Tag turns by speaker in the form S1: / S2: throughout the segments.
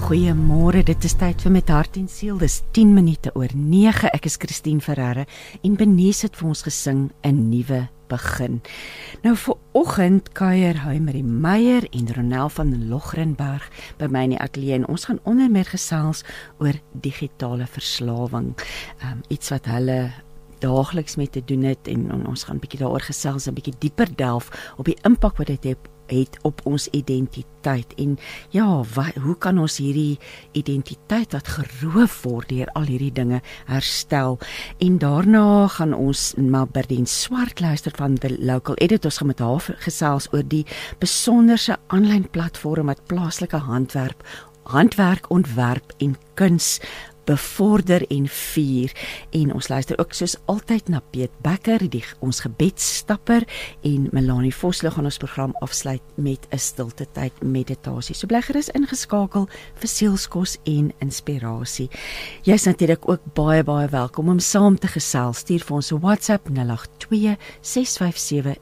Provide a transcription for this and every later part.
S1: Goeiemôre, dit is tyd vir Met Hart en Siel, dis 10 minute oor 9, ek is Christine Ferreira en Benies het vir ons gesing 'n nuwe begin. Nou vir oggend kuier Marie Meyer en Ronel van Logrenberg by my in die ateljee en ons gaan onder meer gesels oor digitale verslawing, iets wat hulle daagliks mee te doen het en ons gaan 'n bietjie daaroor gesels, 'n bietjie dieper delf op die impak wat dit het op ons identiteit en ja, hoe kan ons hierdie identiteit wat geroof word deur al hierdie dinge herstel, en daarna gaan ons maar Berdien Swart luister van The Local Editors, gaan met haar gesels oor die besonderse aanlyn platform wat plaaslike handwerk, ontwerp en kuns bevorder en vier, en ons luister ook soos altyd na Piet Becker, ons gebedsstapper, en Melanie Vosloo gaan ons program afsluit met 'n stilte tyd meditasie. So bly gerus ingeskakel vir sielskos en inspirasie. Jy is natuurlik ook baie welkom om saam te gesels. Stuur vir ons 'n WhatsApp 082 657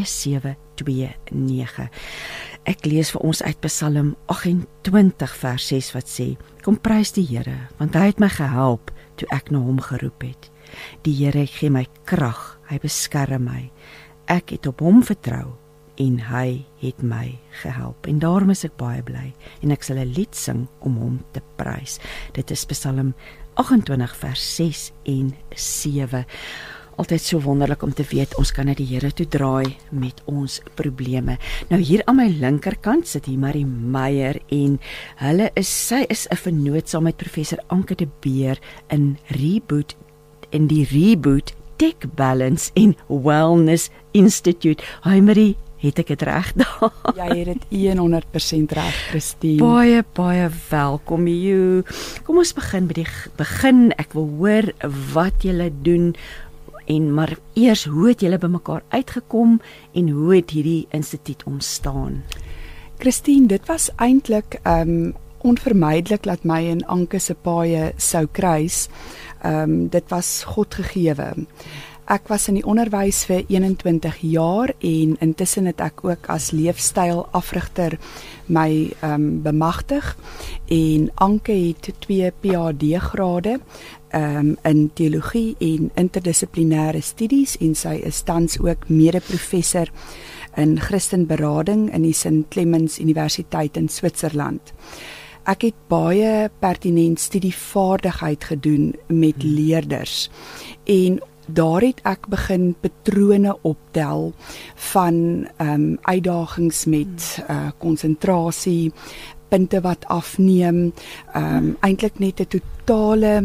S1: 2729. Ek lees vir ons uit Psalm 28 vers 6 wat sê: Kom prys die Here, want hy het my gehelp toe ek na hom geroep het. Die Here gee my krag, hy beskerm my. Ek het op hom vertrou en hy het my gehelp. En daarom is ek baie bly en ek sal 'n lied sing om hom te prys. Dit is Psalm 28 vers 6 en 7. Altyd so wonderlik om te weet, ons kan na die Here toe draai met ons probleme. Nou hier aan my linkerkant sit hier Marie Meyer en sy is 'n vernoot saam met professor Anke de Beer in die Reboot Tech Balance and Wellness Institute. Hi Marie, het ek dit reg daar?
S2: Jy het dit 100% reg, Christine.
S1: Baie welkom hier. Kom ons begin by die begin. Ek wil hoor wat julle doen. Maar eers, hoe het julle by mekaar uitgekom en hoe het hierdie instituut ontstaan?
S2: Christine, dit was eintlik onvermydelik dat my en Anke se paaie sou kruis. Dit was God gegewe. Ek was in die onderwys vir 21 jaar en intussen het ek ook as leefstylafrigter my bemagtig, en Anke het 2 PhD-grade in teologie en interdissiplinêre studies, en sy is tans ook mede-professor in Christenberading in die St. Clemens Universiteit in Switserland. Ek het baie pertinent studievaardigheid gedoen met leerders, en daar het ek begin patrone optel van uitdagings met konsentrasie, punte wat afneem, eintlik net 'n totale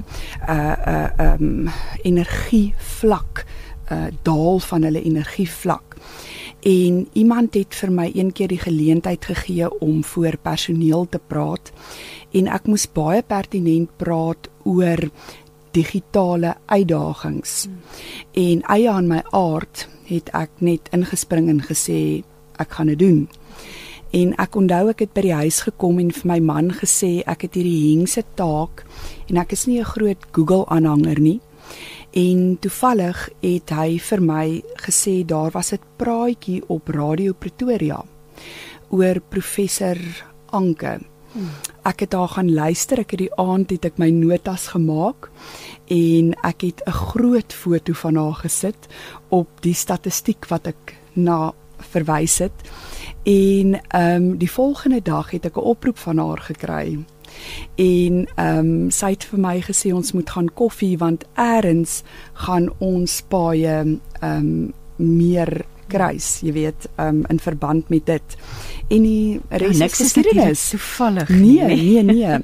S2: energievlak, daal van hulle energievlak. En iemand het vir my een keer die geleentheid gegee om voor personeel te praat, en ek moes baie pertinent praat oor digitale uitdagings. En eie aan my aard het ek net ingespring en gesê, ek gaan dit doen. En ek onthou ek het by die huis gekom en vir my man gesê, ek het hierdie hengse taak, en ek is nie 'n groot Google-aanhanger nie. En toevallig het hy vir my gesê, daar was 'n praatjie op Radio Pretoria oor professor Anke. Ek het daar gaan luister, ek het die aand het ek my notas gemaak, en ek het 'n groot foto van haar gesit op die statistiek wat ek na verwys het. En die volgende dag het ek 'n oproep van haar gekry. En sy het vir my gesê, ons moet gaan koffie, want eers gaan ons paaie meer kruis, jy weet, in verband met dit. En die res is geskiedenis.
S1: Toevallig.
S2: Nee.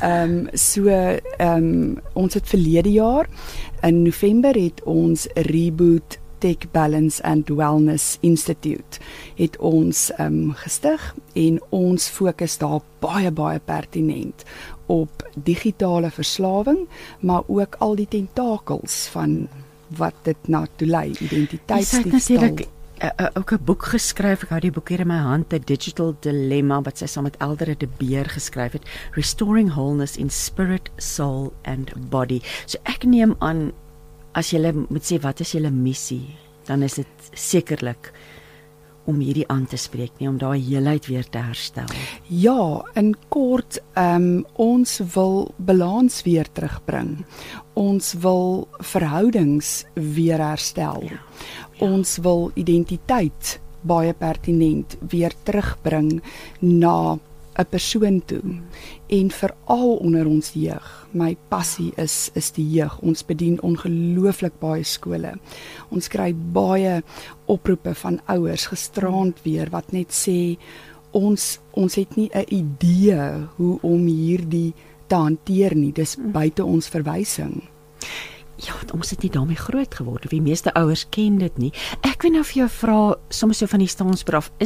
S2: Ons het verlede jaar, in November het ons Reboot Tech Balance and Wellness Institute het ons gestig, en ons fokus daar baie pertinent op digitale verslawing, maar ook al die tentakels van wat dit na toe lei, identiteitsdiefstal.
S1: Ook 'n boek geskryf, ek hou die boek hier in my hand, The Digital Dilemma, wat sy saam met Eldre de Beer geskryf het, Restoring Wholeness in Spirit, Soul and Body. So ek neem aan, as jy moet sê, wat is julle missie, dan is dit sekerlik om hierdie aan te spreek nie, om daai heelheid weer te herstel?
S2: Ja, in kort, ons wil balans weer terugbring. Ons wil verhoudings weer herstel. Ons wil identiteit baie pertinent weer terugbring na 'n persoon toe. En veral onder ons jeug. My passie is die jeug. Ons bedien ongelooflik baie skole. Ons kry baie oproepe van ouers gisterand weer wat net sê ons het nie 'n idee hoe om hierdie te hanteer nie. Dis buite ons verwysing.
S1: Ja, ons het nie daarmee groot geword. Die meeste ouers ken dit nie. Ek wil nou vir jou vra, soms so van die staanspoor af,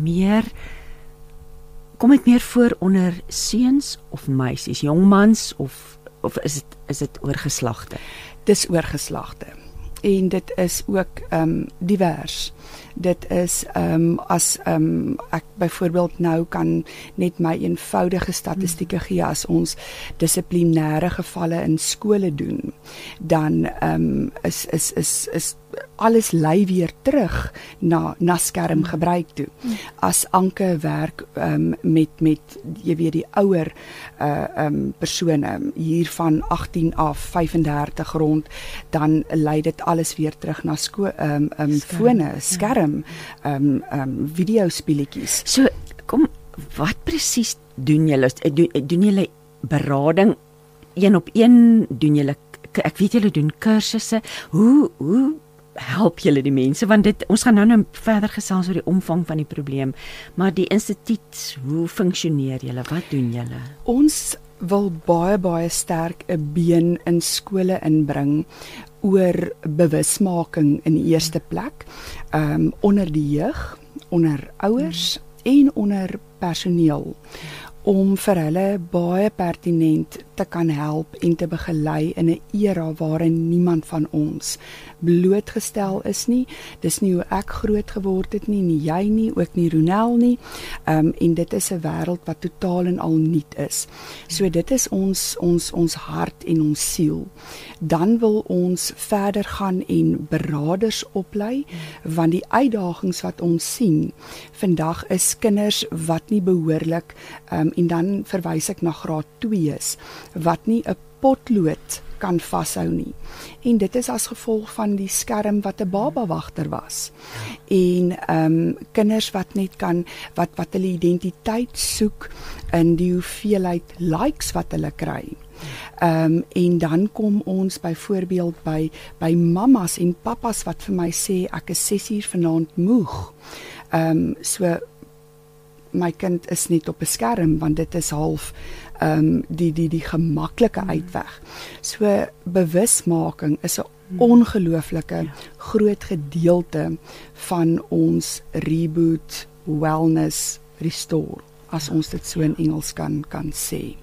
S1: kom dit meer voor onder seuns of meisies, jongmans of is dit oorgeslagte?
S2: Dis oorgeslagte. En dit is ook divers. Dit is as ek byvoorbeeld nou kan net my eenvoudige statistieke gee as ons dissiplinêre gevalle in skole doen, dan is alles lei weer terug na skermgebruik toe. As Anke werk met jy weet die ouer persone hier van 18 af 35 rond, dan lei dit alles weer terug na fone, skerm, videospeletjies.
S1: So kom, wat presies doen julle? Doen julle berading 1-op-1? Doen julle, ek weet julle doen kursusse. Hoe help julle die mense, want ons gaan nou verder gesels oor die omvang van die probleem, maar die instituut, hoe funksioneer julle, wat doen julle?
S2: Ons wil baie sterk 'n been in skole inbring oor bewusmaking in die eerste plek, onder die jeug, onder ouers en onder personeel, om vir hulle baie pertinent te kan help en te begelei in 'n era waarin niemand van ons blootgestel is nie. Dis nie hoe ek groot geword het nie jy nie, ook nie Ronel nie. En dit is 'n wêreld wat totaal en al nuut is. So dit is ons hart en ons siel. Dan wil ons verder gaan en beraders oplei, want die uitdagings wat ons sien vandag is kinders wat nie behoorlik, en dan verwys ek na graad 2's, wat nie 'n potlood kan vashou nie. En dit is as gevolg van die skerm wat 'n babawagter was. En kinders wat net kan wat hulle identiteit soek in die hoeveelheid likes wat hulle kry. En dan kom ons byvoorbeeld by mammas en pappas wat vir my sê ek is 6:00 vanaand moeg. So my kind is net op 'n skerm, want dit is half die gemaklike uitweg. So bewusmaking is 'n ongelooflike groot gedeelte van ons reboot, wellness, restore, as ons dit so in Engels kan sê.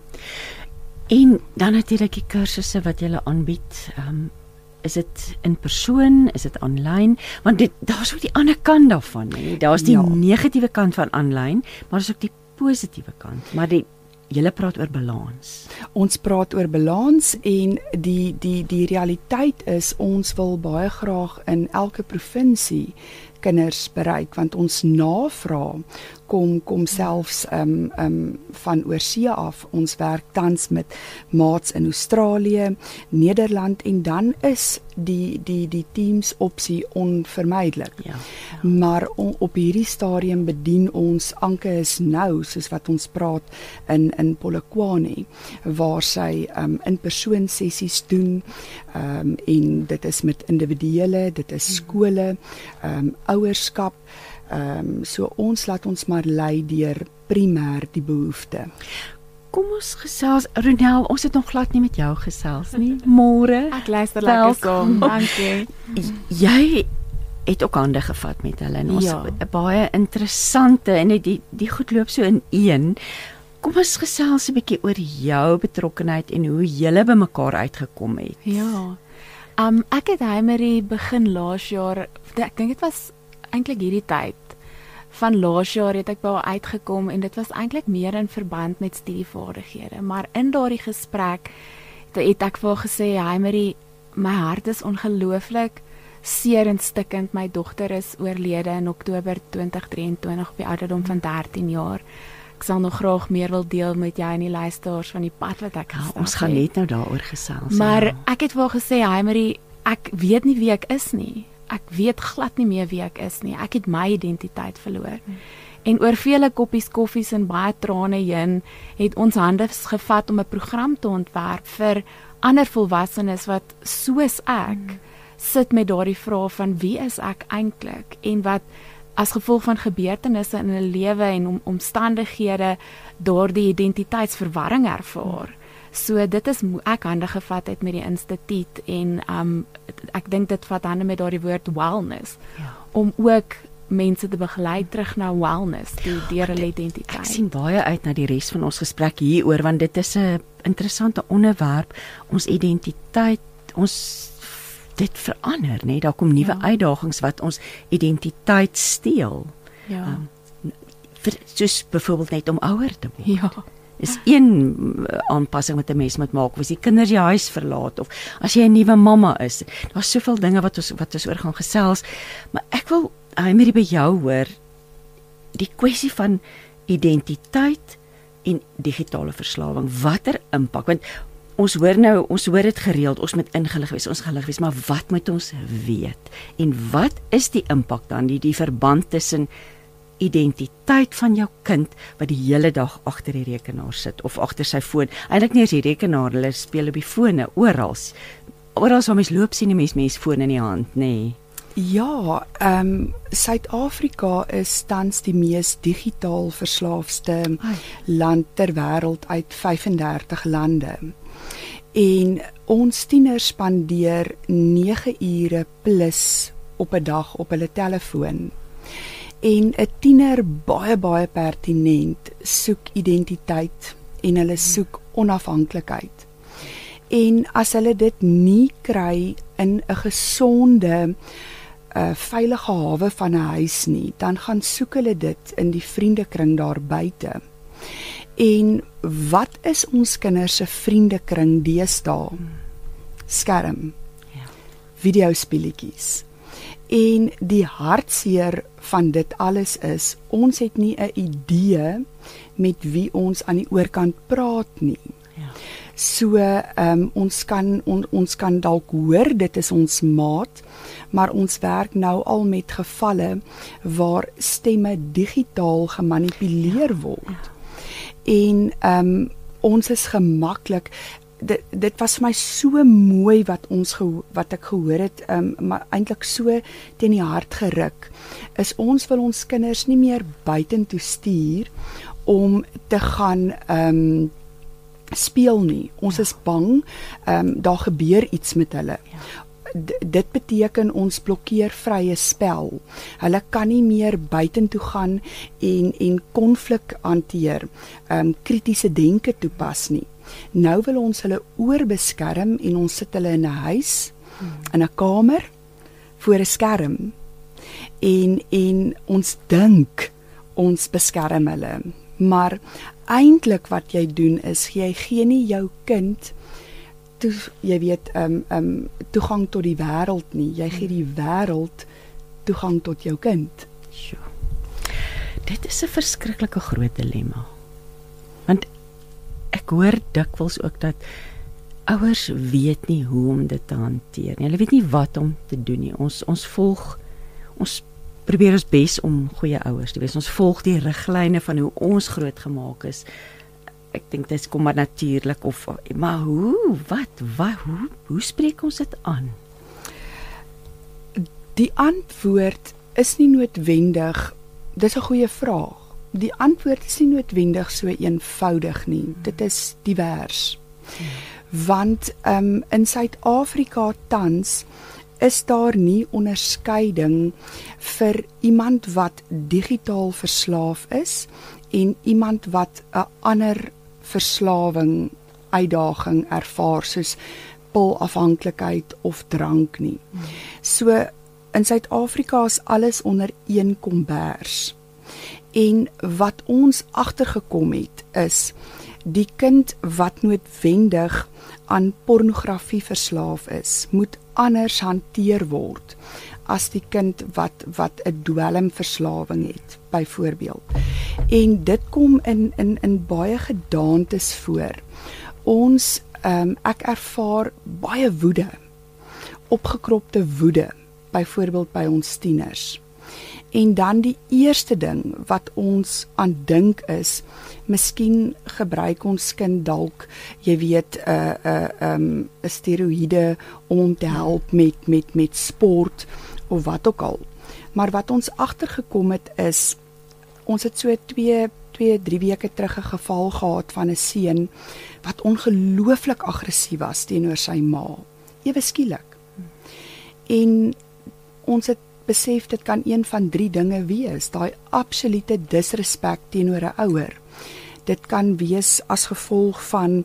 S1: En dan natuurlik die kursusse wat julle aanbied. Is dit in persoon, is dit aanlyn? Want daar's ook die ander kant daarvan, nee. Daar's die negatiewe kant van aanlyn, maar daar's ook die positiewe kant. Maar julle praat oor balans.
S2: Ons praat oor balans, en die realiteit is ons wil baie graag in elke provinsie kinders bereik, want ons navraag kom selfs van oorsee af. Ons werk tans met maats in Australië, Nederland, en dan is die teams opsie onvermydelik.
S1: Ja.
S2: Maar op hierdie stadium bedien ons Anke is nou, soos wat ons praat, in Polokwane, waar sy in persoon sessies doen, en dit is met individuele, dit is skole, ouerskap. So ons laat ons maar lei deur primêr die behoefte.
S1: Kom ons gesels, Ronel, ons het nog glad nie met jou gesels nie. Môre.
S3: Ek luister lekker saam. Dankie.
S1: Jy het ook hande gevat met hulle, en ons baie interessante, en die goed loop so in een. Kom ons gesels 'n bietjie oor jou betrokkenheid en hoe julle by mekaar uitgekom het.
S3: Ja. Ek het Heimerie begin laas jaar, ek dink dit was eintlik hierdie tyd. Van laas jaar het ek by haar uitgekom, en dit was eintlik meer in verband met studievaardighede. Maar in daardie gesprek het ek vir haar gesê, Heimerie, my hart is ongelooflik seer en stikkend. My dogter is oorlede in Oktober 2023 op die ouderdom van 13 jaar. Ek sal nog graag meer wil deel met jou en die luisteraars van die pad wat ek gestap het.
S1: Ons gaan net nou daaroor gesels.
S3: Maar ek het wel gesê, hy Marie, ek weet nie wie ek is nie. Ek weet glad nie meer wie ek is nie. Ek het my identiteit verloor. En oor vele koppies koffies en baie trane heen, het ons hande gevat om 'n program te ontwerp vir ander volwassenes wat soos ek sit met daardie vraag van wie is ek eintlik en wat as gevolg van gebeurtenisse in hulle lewe en omstandighede daardie identiteitsverwarring ervaar. So dit is ek hande gevat het met die instituut en ek dink dit vat hande met daardie woord wellness om ook mense te begelei terug na wellness, deur hulle identiteit.
S1: Ek sien baie uit na die res van ons gesprek hieroor want dit is 'n interessante onderwerp. Ons identiteit, dit verander, né? Daar kom nuwe uitdagings wat ons identiteit steel.
S3: Ja.
S1: Soos byvoorbeeld net om ouer te word.
S3: Ja.
S1: Is een aanpassing wat 'n mens moet maak, as die kinders die huis verlaat of as jy 'n nuwe mamma is. Daar's soveel dinge wat ons oor gaan gesels, maar ek wil Marie by jou hoor die kwessie van identiteit en digitale verslawing. Watter impak? Want ons hoor dit gereeld, ons moet ingelig wees, maar wat moet ons weet? En wat is die impak dan, die verband tussen identiteit van jou kind wat die hele dag agter die rekenaar sit of agter sy foon. Eintlik nie eens die rekenaar, hulle speel op die fone oral. Oral waar mens loop sien 'n mens foon in die hand, nê? Nee.
S2: Ja, Suid-Afrika is tans die mees digitaal verslaafste land ter wêreld uit 35 lande. En ons tieners spandeer 9 ure plus op 'n dag op hulle telefoon. En 'n tiener baie pertinent soek identiteit en hulle soek onafhanklikheid. En as hulle dit nie kry in 'n gesonde veilige hawe van 'n huis nie, dan gaan soek hulle dit in die vriendekring daar buite. En wat is ons kinders se vriendekring deesdae? Skerm. Videospeletjies. En die hartseer van dit alles is, ons het nie 'n idee met wie ons aan die oorkant praat nie. So ons kan dalk hoor dit is ons maat, maar ons werk nou al met gevalle waar stemme digitaal gemanipuleer word. En ons is gemaklik. Dit was vir my so mooi wat ek gehoor het, maar eintlik so teen die hart geruk, is ons wil ons kinders nie meer buitentoe stuur om te gaan speel nie. Ons is bang, daar gebeur iets met hulle. Dit beteken ons blokkeer vrye spel. Hulle kan nie meer buitentoe gaan en konflik hanteer, kritiese denke toepas nie. Nou wil ons hulle oorbeskerm en ons sit hulle in 'n huis, in 'n kamer, voor 'n skerm. En ons dink ons beskerm hulle. Maar eintlik wat jy doen is, jy gee nie jou kind toegang tot die wêreld nie. Jy gee die wêreld toegang tot jou kind.
S1: Sjoe. Dit is 'n verskriklike groot dilemma. Want ek hoor dikwels ook dat ouers weet nie hoe om dit te hanteer nie. Hulle weet nie wat om te doen nie. Ons probeer ons bes om goeie ouers te wees. Ons volg die riglyne van hoe ons grootgemaak is. Ek dink dit kom maar natuurlik maar hoe spreek ons dit aan?
S2: Die antwoord is nie noodwendig, dis 'n goeie vraag. Die antwoord is nie noodwendig so eenvoudig nie. Dit is divers. Want in Suid-Afrika tans is daar nie onderskeiding vir iemand wat digitaal verslaaf is en iemand wat 'n ander verslawing, uitdaging ervaar soos pilafhanklikheid of drank nie. So in Suid-Afrika is alles onder een kombers. En wat ons agtergekom het is die kind wat noodwendig aan pornografie verslaaf is, moet anders hanteer word as die kind wat 'n dwelmverslawing het, byvoorbeeld. En dit kom in baie gedaantes voor. Ek ervaar baie woede, opgekropte woede, byvoorbeeld by ons tieners. En dan die eerste ding wat ons aan dink is, miskien gebruik ons kind dalk, jy weet, 'n steroïde om te help met sport of wat ook al. Maar wat ons agtergekom het is, ons het so 2-3 weke terug 'n geval gehad van 'n seun wat ongelooflik aggressief was teenoor sy ma, ewe skielik. En ons het besef dit kan een van 3 dinge wees, daai absolute disrespek teenoor 'n ouer. Dit kan wees as gevolg van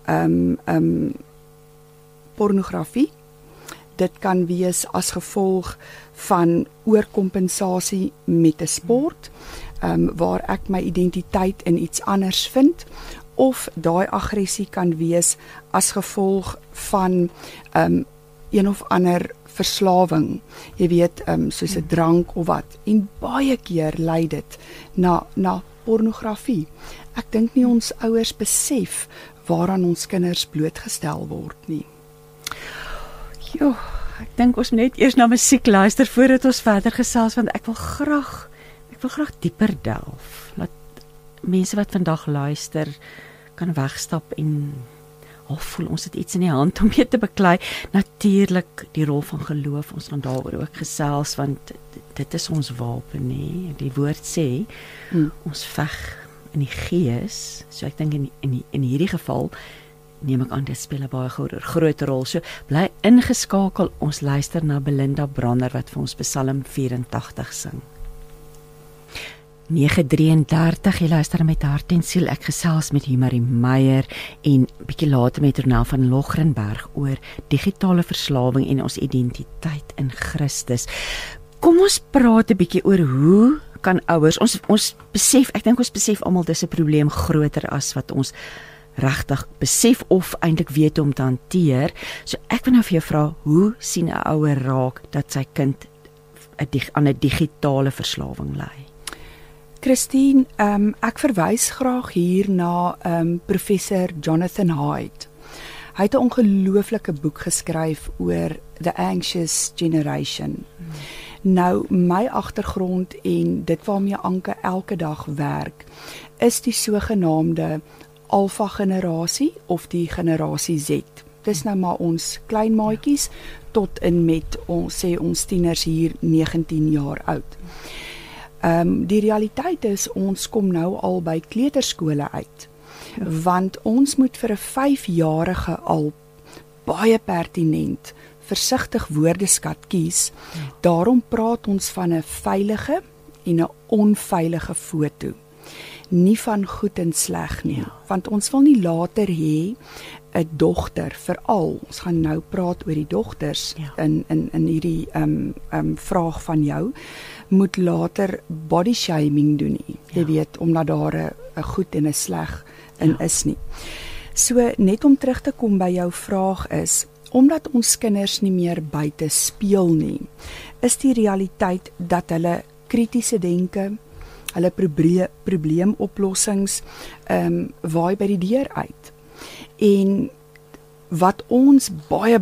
S2: pornografie. Dit kan wees as gevolg van oorkompensasie met 'n sport, waar ek my identiteit in iets anders vind, of daai aggressie kan wees as gevolg van een of ander verslawing, jy weet, soos 'n drank of wat. En baie keer lei dit na pornografie. Ek dink nie ons ouers besef waaraan ons kinders blootgestel word nie.
S1: Jo, ek dink ons moet net eers na musiek luister voordat ons verder gesels, want ek wil graag dieper delf. Laat mense wat vandag luister kan wegstap en voel ons het iets in die hand om mee te beklei. Natuurlik die rol van geloof, ons gaan daaroor ook gesels, want dit is ons wapen, nee. Die woord sê, ons veg in die gees, so ek dink in hierdie geval, neem ek aan, dit speel 'n baie groot rol. So, bly ingeskakel, ons luister na Belinda Brander, wat vir ons Psalm 84 sing. 9:33, jy luister met hart en siel. Ek gesels met Marie Meyer en bietjie later met Ronel van Logrenberg oor digitale verslawing en ons identiteit in Christus. Kom ons praat 'n bietjie oor hoe kan ouers, ons besef, ek dink ons besef almal dis 'n probleem groter as wat ons regtig besef of eintlik weet om te hanteer. So ek wil nou vir jou vra, hoe sien 'n ouer raak dat sy kind aan 'n digitale verslawing ly?
S2: Christine, ek verwys graag hier na professor Jonathan Haidt. Hy het 'n ongelooflike boek geskryf oor The Anxious Generation. Nou, my agtergrond en dit waarmee Anke elke dag werk, is die sogenaamde alfa generasie of die generasie Z. Dis nou maar ons klein maatjies tot in met ons tieners hier 19 jaar oud. Die realiteit is, ons kom nou al by kleuterskole uit, want ons moet vir 'n 5-jarige al baie pertinent, versigtig woordeskat kies. Daarom praat ons van 'n veilige en 'n onveilige foto. Nie van goed en sleg nie, want ons wil nie later hê 'n dogter, veral, ons gaan nou praat oor die dogters in hierdie vraag van jou, moet later body shaming doen nie. Jy weet, omdat daar 'n goed en 'n sleg in is nie. So, net om terug te kom by jou vraag is, omdat ons kinders nie meer buite speel nie, is die realiteit dat hulle kritiese denke, hulle probleemoplossings waai by die deur uit. En wat ons baie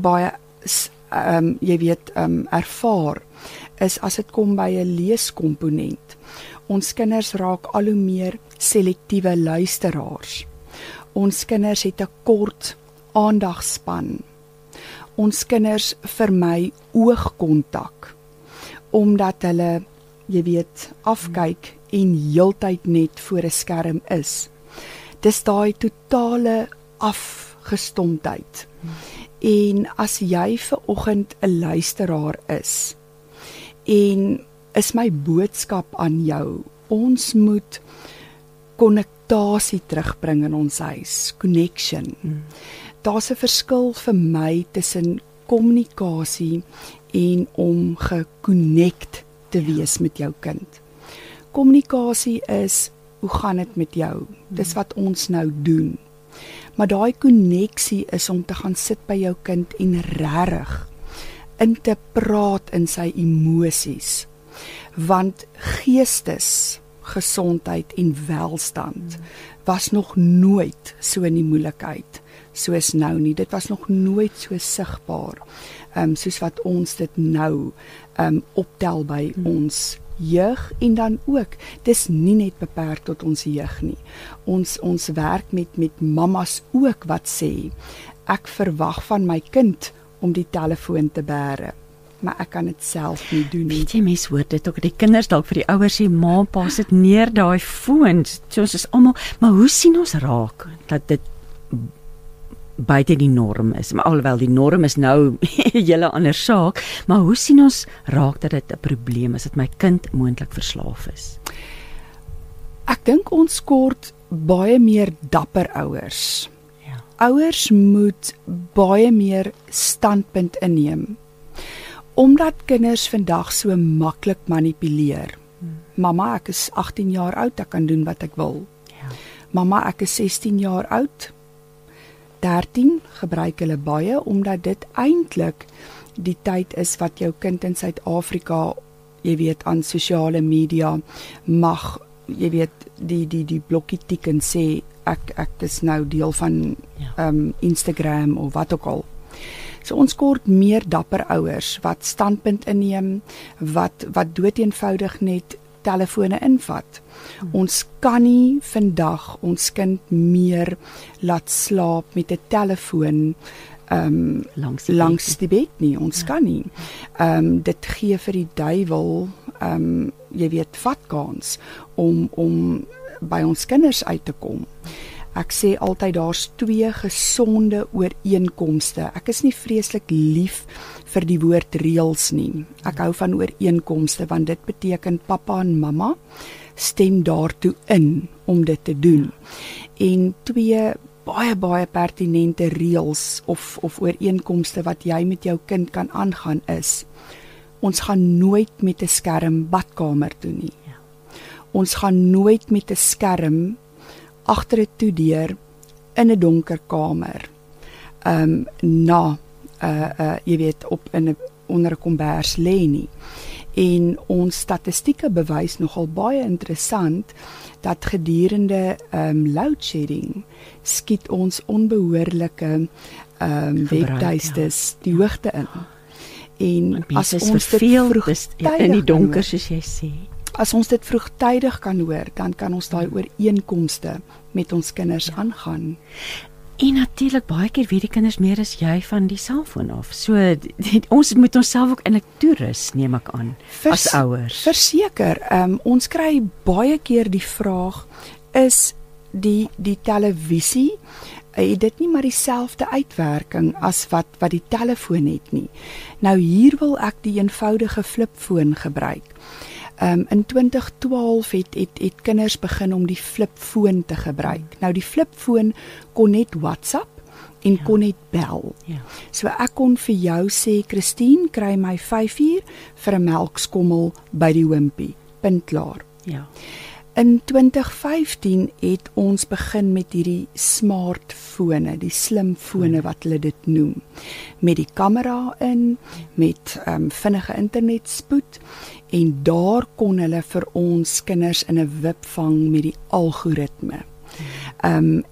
S2: jy weet, ervaar, is as dit kom by 'n leeskomponent. Ons kinders raak al hoe meer selektiewe luisteraars. Ons kinders het 'n kort aandagspan. Ons kinders vermy oogkontak, omdat hulle, jy weet, afkyk en heeltyd net voor 'n skerm is. Dis daai totale afgestomdheid. En as jy vir oggend 'n luisteraar is, en is my boodskap aan jou, ons moet konnektasie terugbring in ons huis, connection. Daar's 'n verskil vir my tussen kommunikasie en om geconnect te wees met jou kind. Kommunikasie is, hoe gaan dit met jou? Dis wat ons nou doen. Maar daai konneksie is om te gaan sit by jou kind en regtig in te praat in sy emosies, want geestesgesondheid en welstand was nog nooit so in die moeilikheid soos nou nie. Dit was nog nooit so sigbaar soos wat ons dit nou optel by ons jeug, en dan ook, dis nie net beperk tot ons jeug nie. Ons werk met mammas ook wat sê, ek verwag van my kind om die telefoon te bære, maar ek kan dit self nie doen nie.
S1: Weet jy, mens hoor dit ook, die kinders dalk vir die ouers sê, ma, pa, sit neer daai foon, so ons is almal, maar hoe sien ons raak, dat dit buite die norm is, maar alhoewel die norm is nou 'n hele ander saak, maar hoe sien ons raak dat dit 'n probleem is, dat my kind moontlik verslaaf is?
S2: Ek dink ons kort baie meer dapper ouers.
S1: Ja.
S2: Ouers moet baie meer standpunt inneem, omdat kinders vandag so maklik manipuleer. Mamma, ek is 18 jaar oud, ek kan doen wat ek wil.
S1: Ja.
S2: Mamma, ek is 16 jaar oud, 13 gebruik hulle baie, omdat dit eintlik die tyd is wat jou kind in Suid-Afrika, jy weet, aan sosiale media mag, jy weet, die blokkie tik en sê, ek is nou deel van Instagram of wat ook al. So ons kort meer dapper ouers, wat standpunt inneem, wat doeteenvoudig net telefone invat. Ons kan nie vandag ons kind meer laat slaap met 'n telefoon langs die bed nie. Ons kan nie. Dit gee vir die duiwel, jy weet, vatkans om by ons kinders uit te kom. Ek sê altyd, daar's 2 gesonde ooreenkomste. Ek is nie vreeslik lief vir die woord reëls nie. Ek hou van ooreenkomste, want dit beteken pappa en mamma stem daartoe in om dit te doen. En 2 baie pertinente reëls of ooreenkomste wat jy met jou kind kan aangaan is, ons gaan nooit met 'n skerm badkamer toe nie.
S1: Ja.
S2: Ons gaan nooit met 'n skerm agter 'n toedeur in 'n donker kamer jy weet, onder 'n kombers lê nie. En ons statistieke bewys nogal baie interessant dat gedurende load shedding skiet ons onbehoorlike webtuistes die hoogte in. En as ons dit vroegtydig
S1: in die donker, soos jy sê,
S2: as ons dit vroegtydig kan hoor, dan kan ons daai ooreenkomste met ons kinders aangaan.
S1: En natuurlik baie keer weet die kinders meer as jy van die selfoon af. So ons moet onsself ook eintlik toerus, neem ek aan, as ouers.
S2: Verseker, ons kry baie keer die vraag, is die televisie, het dit nie maar dieselfde uitwerking as wat die telefoon het nie. Nou hier wil ek die eenvoudige flipfoon gebruik. In 2012 het kinders begin om die flipfoon te gebruik. Nou die flipfoon kon net WhatsApp en kon net bel.
S1: Ja.
S2: So ek kon vir jou sê, Christine, kry my 5 uur vir 'n melkskommel by die Wimpy. Punt klaar.
S1: Ja.
S2: In 2015 het ons begin met hierdie smartfone, die slimfone wat hulle dit noem, met die kamera in, met vinnige internetspoed, en daar kon hulle vir ons kinders in 'n wip vang met die algoritme. En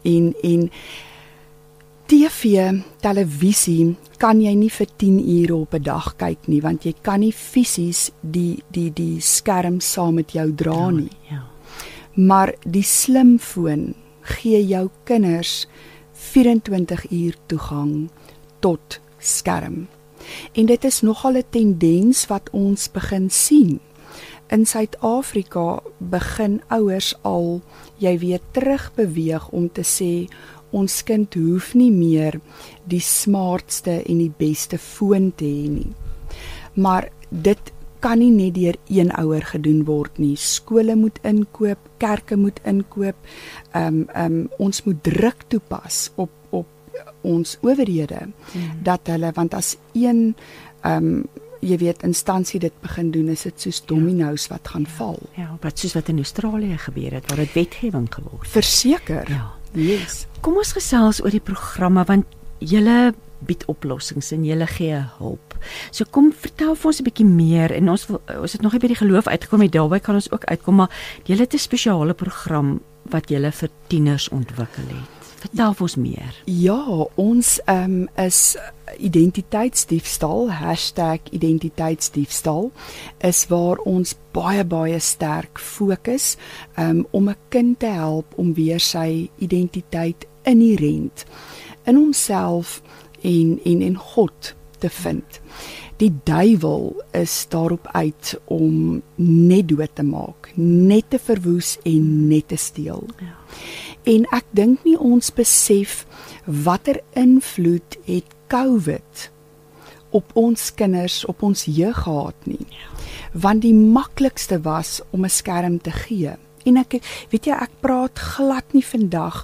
S2: TV, televisie, kan jy nie vir 10 ure op 'n dag kyk nie, want jy kan nie fisies die skerm saam met jou dra nie.
S1: Ja.
S2: Maar die slimfoon gee jou kinders 24 uur toegang tot skerm. En dit is nogal 'n tendens wat ons begin sien. In Suid-Afrika begin ouers al, jy weet, terugbeweeg om te sê, ons kind hoef nie meer die smartste en die beste foon te hê nie. Maar dit kan nie net deur een ouer gedoen word nie. Skole moet inkoop, kerke moet inkoop. Ons moet druk toepas op ons owerhede dat hulle, want as een jy weet, instansie dit begin doen, is dit soos domino's wat gaan val.
S1: Ja, wat soos wat in Australië gebeur het, waar dit wetgewing geword het.
S2: Verseker.
S1: Ja.
S2: Yes.
S1: Kom ons gesels oor die programme, want julle bied oplossings en julle gee hulp. So kom vertel vir ons 'n bietjie meer en ons het nog nie by die geloof uitgekom en daarbey kan ons ook uitkom, maar julle het 'n spesiale program wat julle vir tieners ontwikkel het. Vertel vir ons meer.
S2: Ja, ons is identiteitsdiefstal, #identiteitsdiefstal, is waar ons baie sterk fokus om 'n kind te help om weer sy identiteit inherent in homself en God te vind. Die duiwel is daarop uit om net dood te maak, net te verwoes en net te steel.
S1: Ja.
S2: En ek dink nie ons besef watter invloed het COVID op ons kinders, op ons jeug gehad nie. Want die maklikste was om 'n skerm te gee. En ek praat glad nie vandag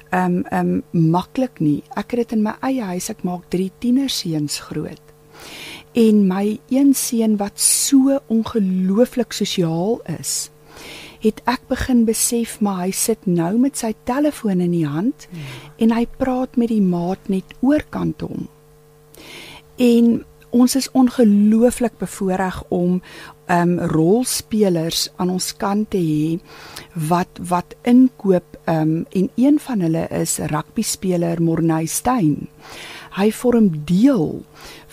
S2: maklik nie. Ek het dit in my eie huis, ek maak 3 tienerseuns groot. En my een seun wat so ongelooflik sosiaal is, het ek begin besef, maar hy sit nou met sy telefoon in die hand en hy praat met die maat net oorkant hom. En ons is ongelooflik bevoorreg om rolspelers aan ons kant te hê wat inkoop en een van hulle is rugbyspeler Morney Steyn. Hy vorm deel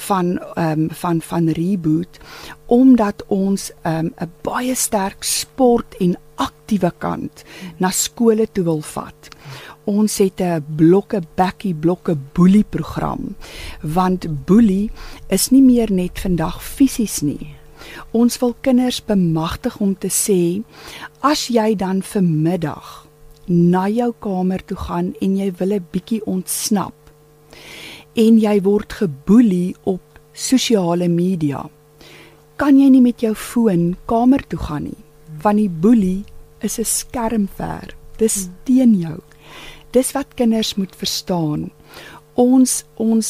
S2: van Reboot omdat ons 'n baie sterk sport en aktiewe kant na skole toe wil vat. Ons het 'n blokke boelie program, want boelie is nie meer net vandag fisies nie. Ons wil kinders bemagtig om te sê, as jy dan vanmiddag na jou kamer toe gaan en jy wil 'n bietjie ontsnap en jy word geboelie op sosiale media, kan jy nie met jou foon kamer toe gaan nie, want die boelie is 'n skermver, dis teen jou. Dis wat kinders moet verstaan. Ons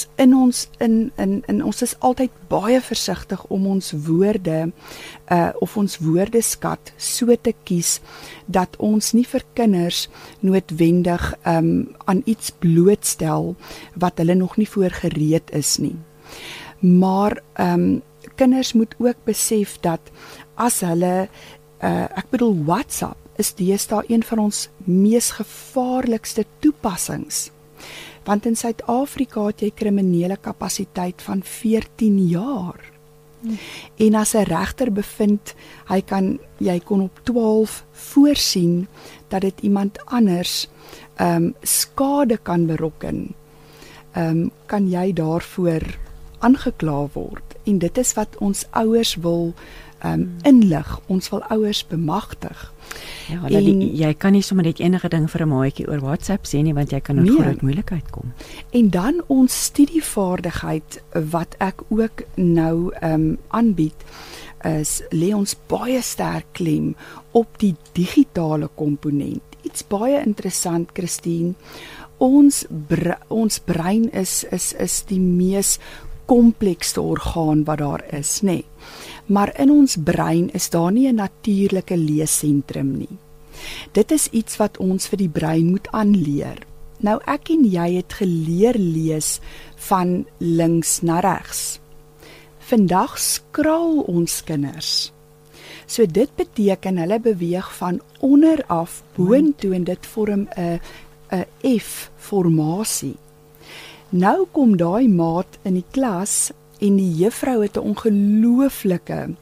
S2: is altyd baie versigtig om ons woorde of ons woordeskat so te kies dat ons nie vir kinders noodwendig aan iets blootstel wat hulle nog nie voor gereed is nie. Maar kinders moet ook besef dat as hulle WhatsApp is deesdae een van ons mees gevaarlikste toepassings. Want in Suid-Afrika het jy kriminele kapasiteit van 14 jaar. En as 'n regter bevind, jy kon op 12 voorsien dat dit iemand anders skade kan berokken, kan jy daarvoor aangekla word. En dit is wat ons ouers wil inlig, ons wil ouers bemagtig.
S1: Ja, jy kan nie sommer net enige ding vir 'n maatjie oor WhatsApp sê nie, want jy kan in groot moeilikheid kom.
S2: En dan ons studievaardigheid wat ek ook nou aanbied, lê ons baie sterk klem op die digitale komponent. Iets baie interessant, Christine. Ons brein is die mees komplekste orgaan wat daar is, nê. Maar in ons brein is daar nie 'n natuurlike leessentrum nie. Dit is iets wat ons vir die brein moet aanleer. Nou ek en jy het geleer lees van links na regs. Vandag skraal ons kinders. So dit beteken hulle beweeg van onder af boontoe en dit vorm 'n F-formasie. Nou kom daai maat in die klas en die juffrou het 'n ongelooflike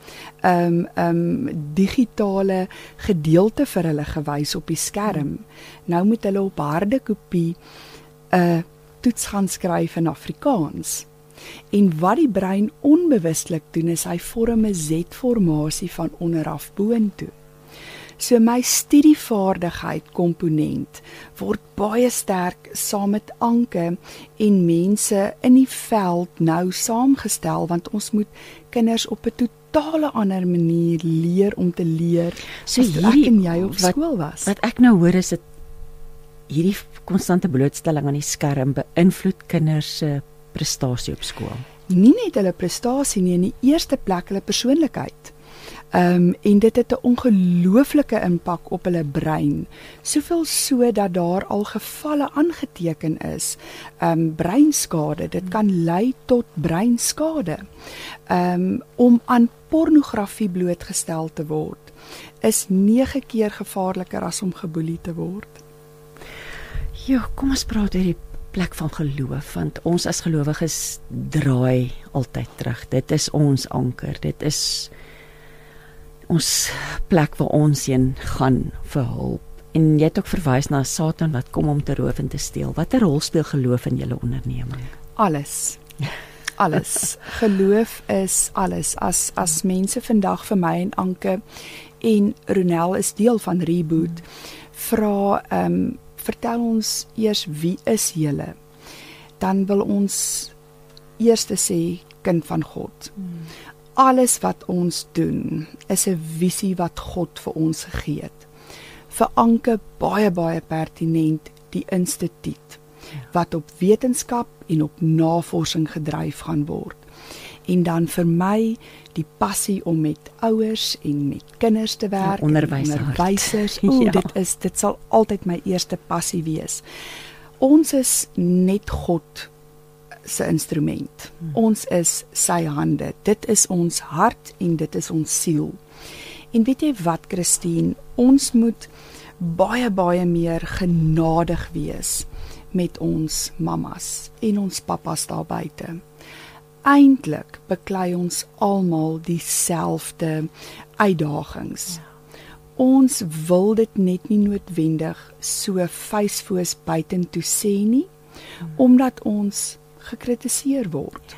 S2: digitale gedeelte vir hulle gewys op die skerm. Nou moet hulle op harde kopie 'n toets gaan skryf in Afrikaans. En wat die brein onbewustelik doen is hy vorm 'n Z-formasie van onderaf boontoe. So my studievaardigheid komponent word baie sterk saam met Anke en mense in die veld nou saamgestel, want ons moet kinders op 'n totale ander manier leer om te leer,
S1: So
S2: soos ek en jy op skool was.
S1: Wat ek nou hoor is dat hierdie konstante blootstelling aan die skerm beïnvloed kinders se prestasie op skool.
S2: Nie net hulle prestasie nie, in die eerste plek hulle persoonlikheid. En dit het 'n ongelooflike impak op hulle brein. Soveel so dat daar al gevalle aangeteken is. Breinskade, dit kan lei tot breinskade. Om aan pornografie blootgestel te word, is 9 keer gevaarliker as om geboelie te word.
S1: Ja, kom ons praat oor die plek van geloof, want ons as gelowiges draai altyd terug. Dit is ons anker, dit is ons plek waar ons heen gaan vir hulp. En jy het ook verwys na Satan wat kom om te roof en te steel. Watter rol speel geloof in julle onderneming?
S2: Alles. Alles. Geloof is alles. As mense vandag vir my en Anke en Ronel is deel van Reboot, vra, vertel ons eers wie is julle? Dan wil ons eers sê kind van God. Alles wat ons doen is 'n visie wat God vir ons gegee het. Vir Anke baie pertinent die instituut wat op wetenskap en op navorsing gedryf gaan word. En dan vir my die passie om met ouers en met kinders te werk, onderwysers. Ja. Dit sal altyd my eerste passie wees. Ons is net God se instrument. Ons is sy hande. Dit is ons hart en dit is ons siel. En weet jy wat, Christine, ons moet baie meer genadig wees met ons mammas en ons pappas daar buite. Eintlik beklei ons almal dieselfde uitdagings. Ja. Ons wil dit net nie noodwendig so vuisvoos buitentoe sê nie, omdat ons gekritiseer word.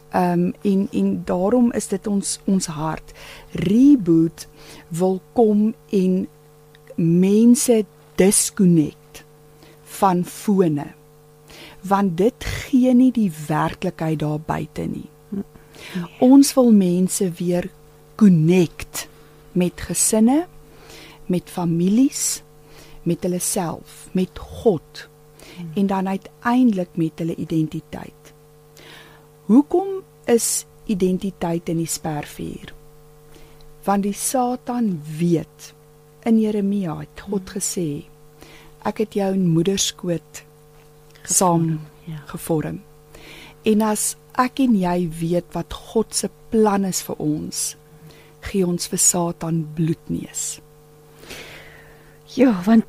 S2: En daarom is dit ons hart. Reboot wil kom en mense disconnect van fone, want dit gee nie die werklikheid daar buite nie. Ons wil mense weer connect met gesinne, met families, met hulle self, met God, en dan uiteindelik met hulle identiteit. Hoekom is identiteit in die spervuur? Want die Satan weet, in Jeremia het God gesê, ek het jou in moederskoot saam gevorm. En as ek en jy weet wat God se plan is vir ons, gee ons vir Satan bloedneus.
S1: Ja, want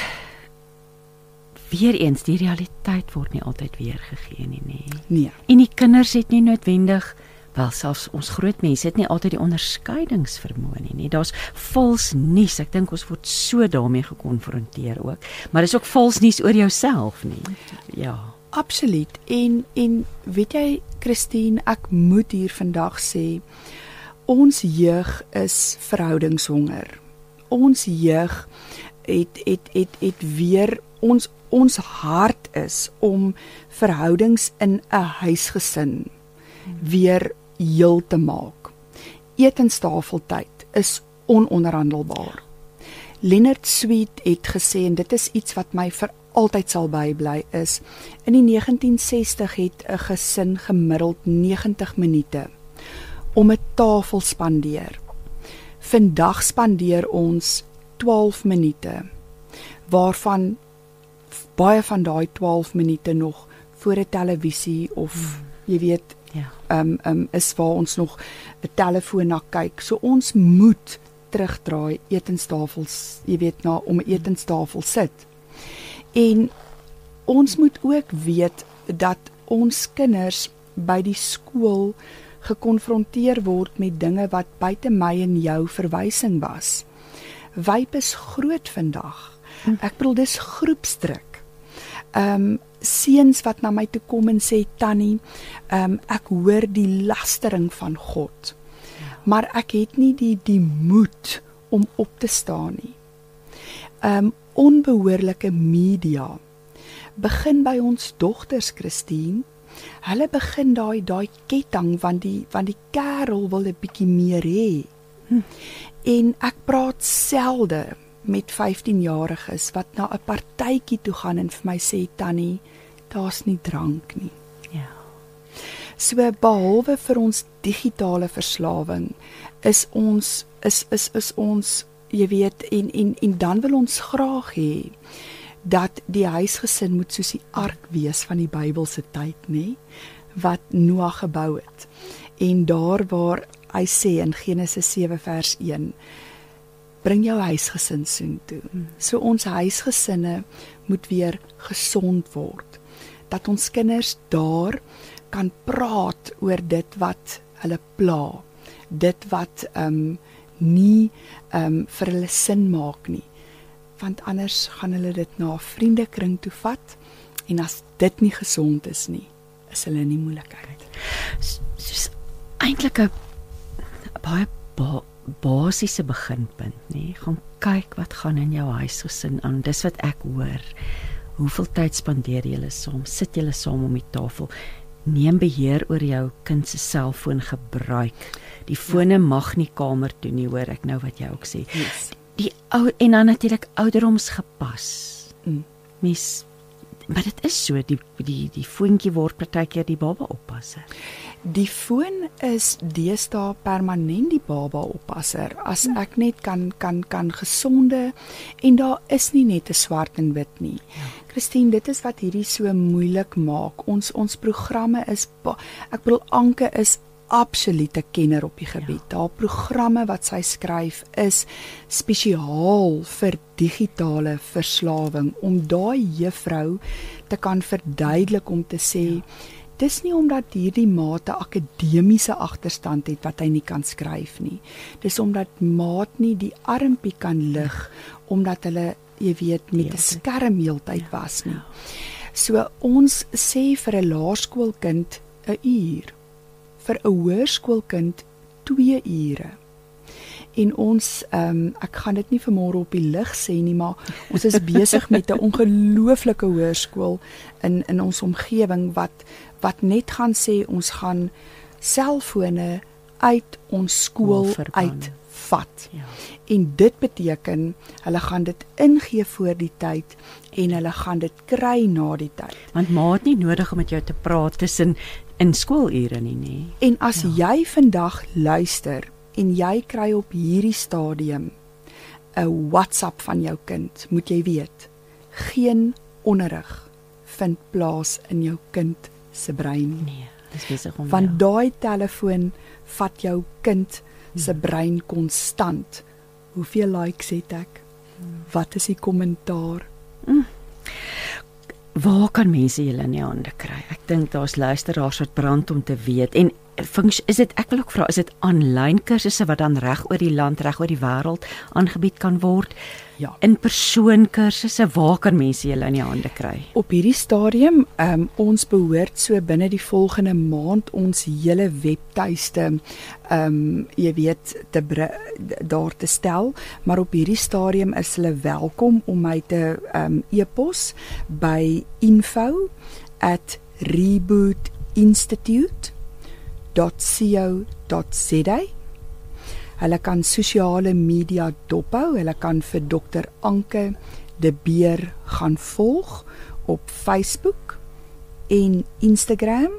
S1: weer eens, die realiteit word nie altyd weergegee nie.
S2: Nee.
S1: En die kinders het nie noodwendig, wel selfs ons groot mense het nie altyd die onderskeidingsvermoë nie. Daar's vals nuus. Ek dink ons word so daarmee gekonfronteer ook. Maar dis ook vals nuus oor jouself nie. Ja.
S2: Absoluut. En weet jy, Christine, ek moet hier vandag sê, ons jeug is verhoudingshonger. Ons jeug het weer ons hart is om verhoudings in 'n huisgesin weer heel te maak. Etenstafeltyd is ononderhandelbaar. Leonard Sweet het gesê, en dit is iets wat my vir altyd sal bybly, is in die 1960 het 'n gesin gemiddeld 90 minute om 'n tafel spandeer. Vandag spandeer ons 12 minute, waarvan baie van daai 12 minute nog voor 'n televisie of jy weet, is waar ons nog 'n telefoon na kyk. So ons moet terugdraai etenstafels, jy weet, om 'n etenstafel sit. En ons moet ook weet dat ons kinders by die skool gekonfronteer word met dinge wat buite my en jou verwysing was. Wyp is groot vandag. Ek bedoel, dis groepsdruk. Seuns wat na my toe kom en sê, Tannie, ek hoor die lastering van God, maar ek het nie die moed om op te staan nie. Onbehoorlike media begin by ons dogters, Christine. Hulle begin daai ketting, want die kerel wil 'n bietjie meer hê. En ek praat selde met 15-jariges wat na 'n partytjie toe gaan en vir my sê, Tannie, daar's nie drank nie.
S1: Ja.
S2: So behalwe vir ons digitale verslawing is ons jy weet en dan wil ons graag hê dat die huisgesin moet soos die ark wees van die Bybelse tyd, nê, wat Noag gebou het. En daar waar hy sê in Genesis 7 vers 1, bring jou huisgesin soontoe. So ons huisgesinne moet weer gesond word. Dat ons kinders daar kan praat oor dit wat hulle pla, dit wat nie vir hulle sin maak nie. Want anders gaan hulle dit na 'n vriendekring toe vat, en as dit nie gesond is nie, is hulle in die moeilikheid.
S1: Soos eintlik 'n baie basiese beginpunt, nê? Gaan kyk wat gaan in jou huisgesin aan. Dis wat ek hoor. Hoeveel tyd spandeer julle saam? Sit julle saam om die tafel? Neem beheer oor jou kind se selfoon gebruik. Die fone mag nie kamer toe nie, hoor ek nou wat jy ook sê.
S2: Yes.
S1: En dan natuurlik ouderdomsgepas. Maar dit is so, die foontjie word partykeer die baba oppasser.
S2: Die foon is deesdae permanent die baba oppasser. As ek net kan gesonde, en daar is nie net 'n swart en wit nie. Christine, dit is wat hierdie so moeilik maak. Ons programme is, ek bedoel Anke is absolute kenner op die gebied. Daar programme wat sy skryf is spesiaal vir digitale verslawing, om daai juffrou te kan verduidelik om te sê, dis nie omdat hierdie maat 'n akademiese agterstand het wat hy nie kan skryf nie. Dis omdat maat nie die armpie kan lig, omdat hulle, jy weet, met 'n skerm heeltyd was nie. So ons sê vir 'n laerskoolkind 'n uur, vir 'n hoërskoolkind 2 ure. En ons, ek gaan dit nie vanmôre op die lig sê nie, maar ons is besig met 'n ongelooflike hoërskool in ons omgewing wat net gaan sê ons gaan selfone uit ons skool uitvat. En dit beteken hulle gaan dit ingee voor die tyd en hulle gaan dit kry na die tyd.
S1: Want ma het nie nodig om met jou te praat tussen in skoolure nie.
S2: En as jy vandag luister en jy kry op hierdie stadium 'n WhatsApp van jou kind, moet jy weet, geen onderrig vind plaas in jou kind se brein.
S1: Nee, dis besig om.
S2: Want daai telefoon vat jou kind se brein konstant. Hoeveel likes het ek? Wat is die kommentaar?
S1: Waar kan mense julle in die hande kry? Ek dink daar's luisteraars wat brand om te weet. En is dit, ek wil ook vra, is dit aanlyn kursusse wat dan reg oor die land, reg oor die wêreld aangebied kan word?
S2: Ja.
S1: In persoon kursusse, waar kan mense julle in die hande kry?
S2: Op hierdie stadium, ons behoort so binne die volgende maand ons hele webtuiste, jy weet, daar te stel, maar op hierdie stadium is hulle welkom om my te e-pos by info@rebootinstitute.co.za. Hulle kan sosiale media dophou, hulle kan vir Dr. Anke de Beer gaan volg op Facebook en Instagram,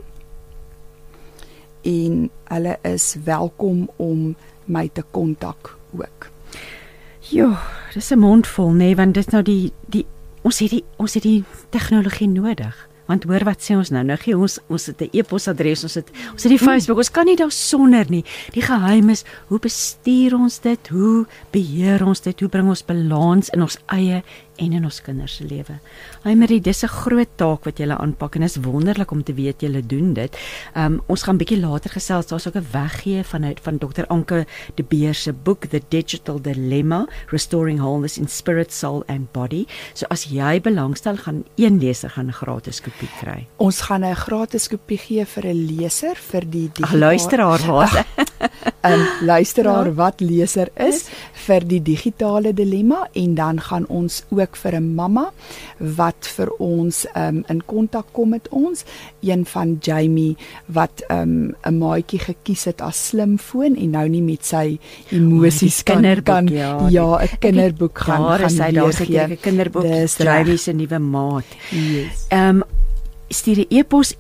S2: en hulle is welkom om my te kontak ook.
S1: Jo, dis 'n mondvol, nee, want dit nou ons het die tegnologie nodig. Want hoor wat sê ons nou? Nou gee ons het 'n e-posadres, ons het die Facebook, ons kan nie daar sonder nie. Die geheim is, hoe bestuur ons dit? Hoe beheer ons dit? Hoe bring ons balans in ons eie en in ons kinders se lewe? Marie, dis 'n groot taak wat julle aanpak en is wonderlik om te weet julle doen dit. Ons gaan bietjie later gesels, daar's ook 'n weggee van Dr. Anke de Beer se boek The Digital Dilemma, Restoring Wholeness in Spirit, Soul and Body. So as jy belangstel, gaan een leser gaan 'n gratis kopie kry.
S2: Ons gaan 'n gratis kopie gee vir 'n leser vir die
S1: luisteraar was.
S2: 'n luisteraar wat leser is vir die digitale dilemma, en dan gaan ons ook vir 'n mamma wat vir ons in kontak kom met ons, een van Jamie wat 'n maatjie gekies het as slimfoon en nou nie met sy emosies kan 'n kinderboek gaan
S1: daar is 'n kinderboek, dis Jamie se nuwe maat.
S2: Yes.
S1: stuur die e-pos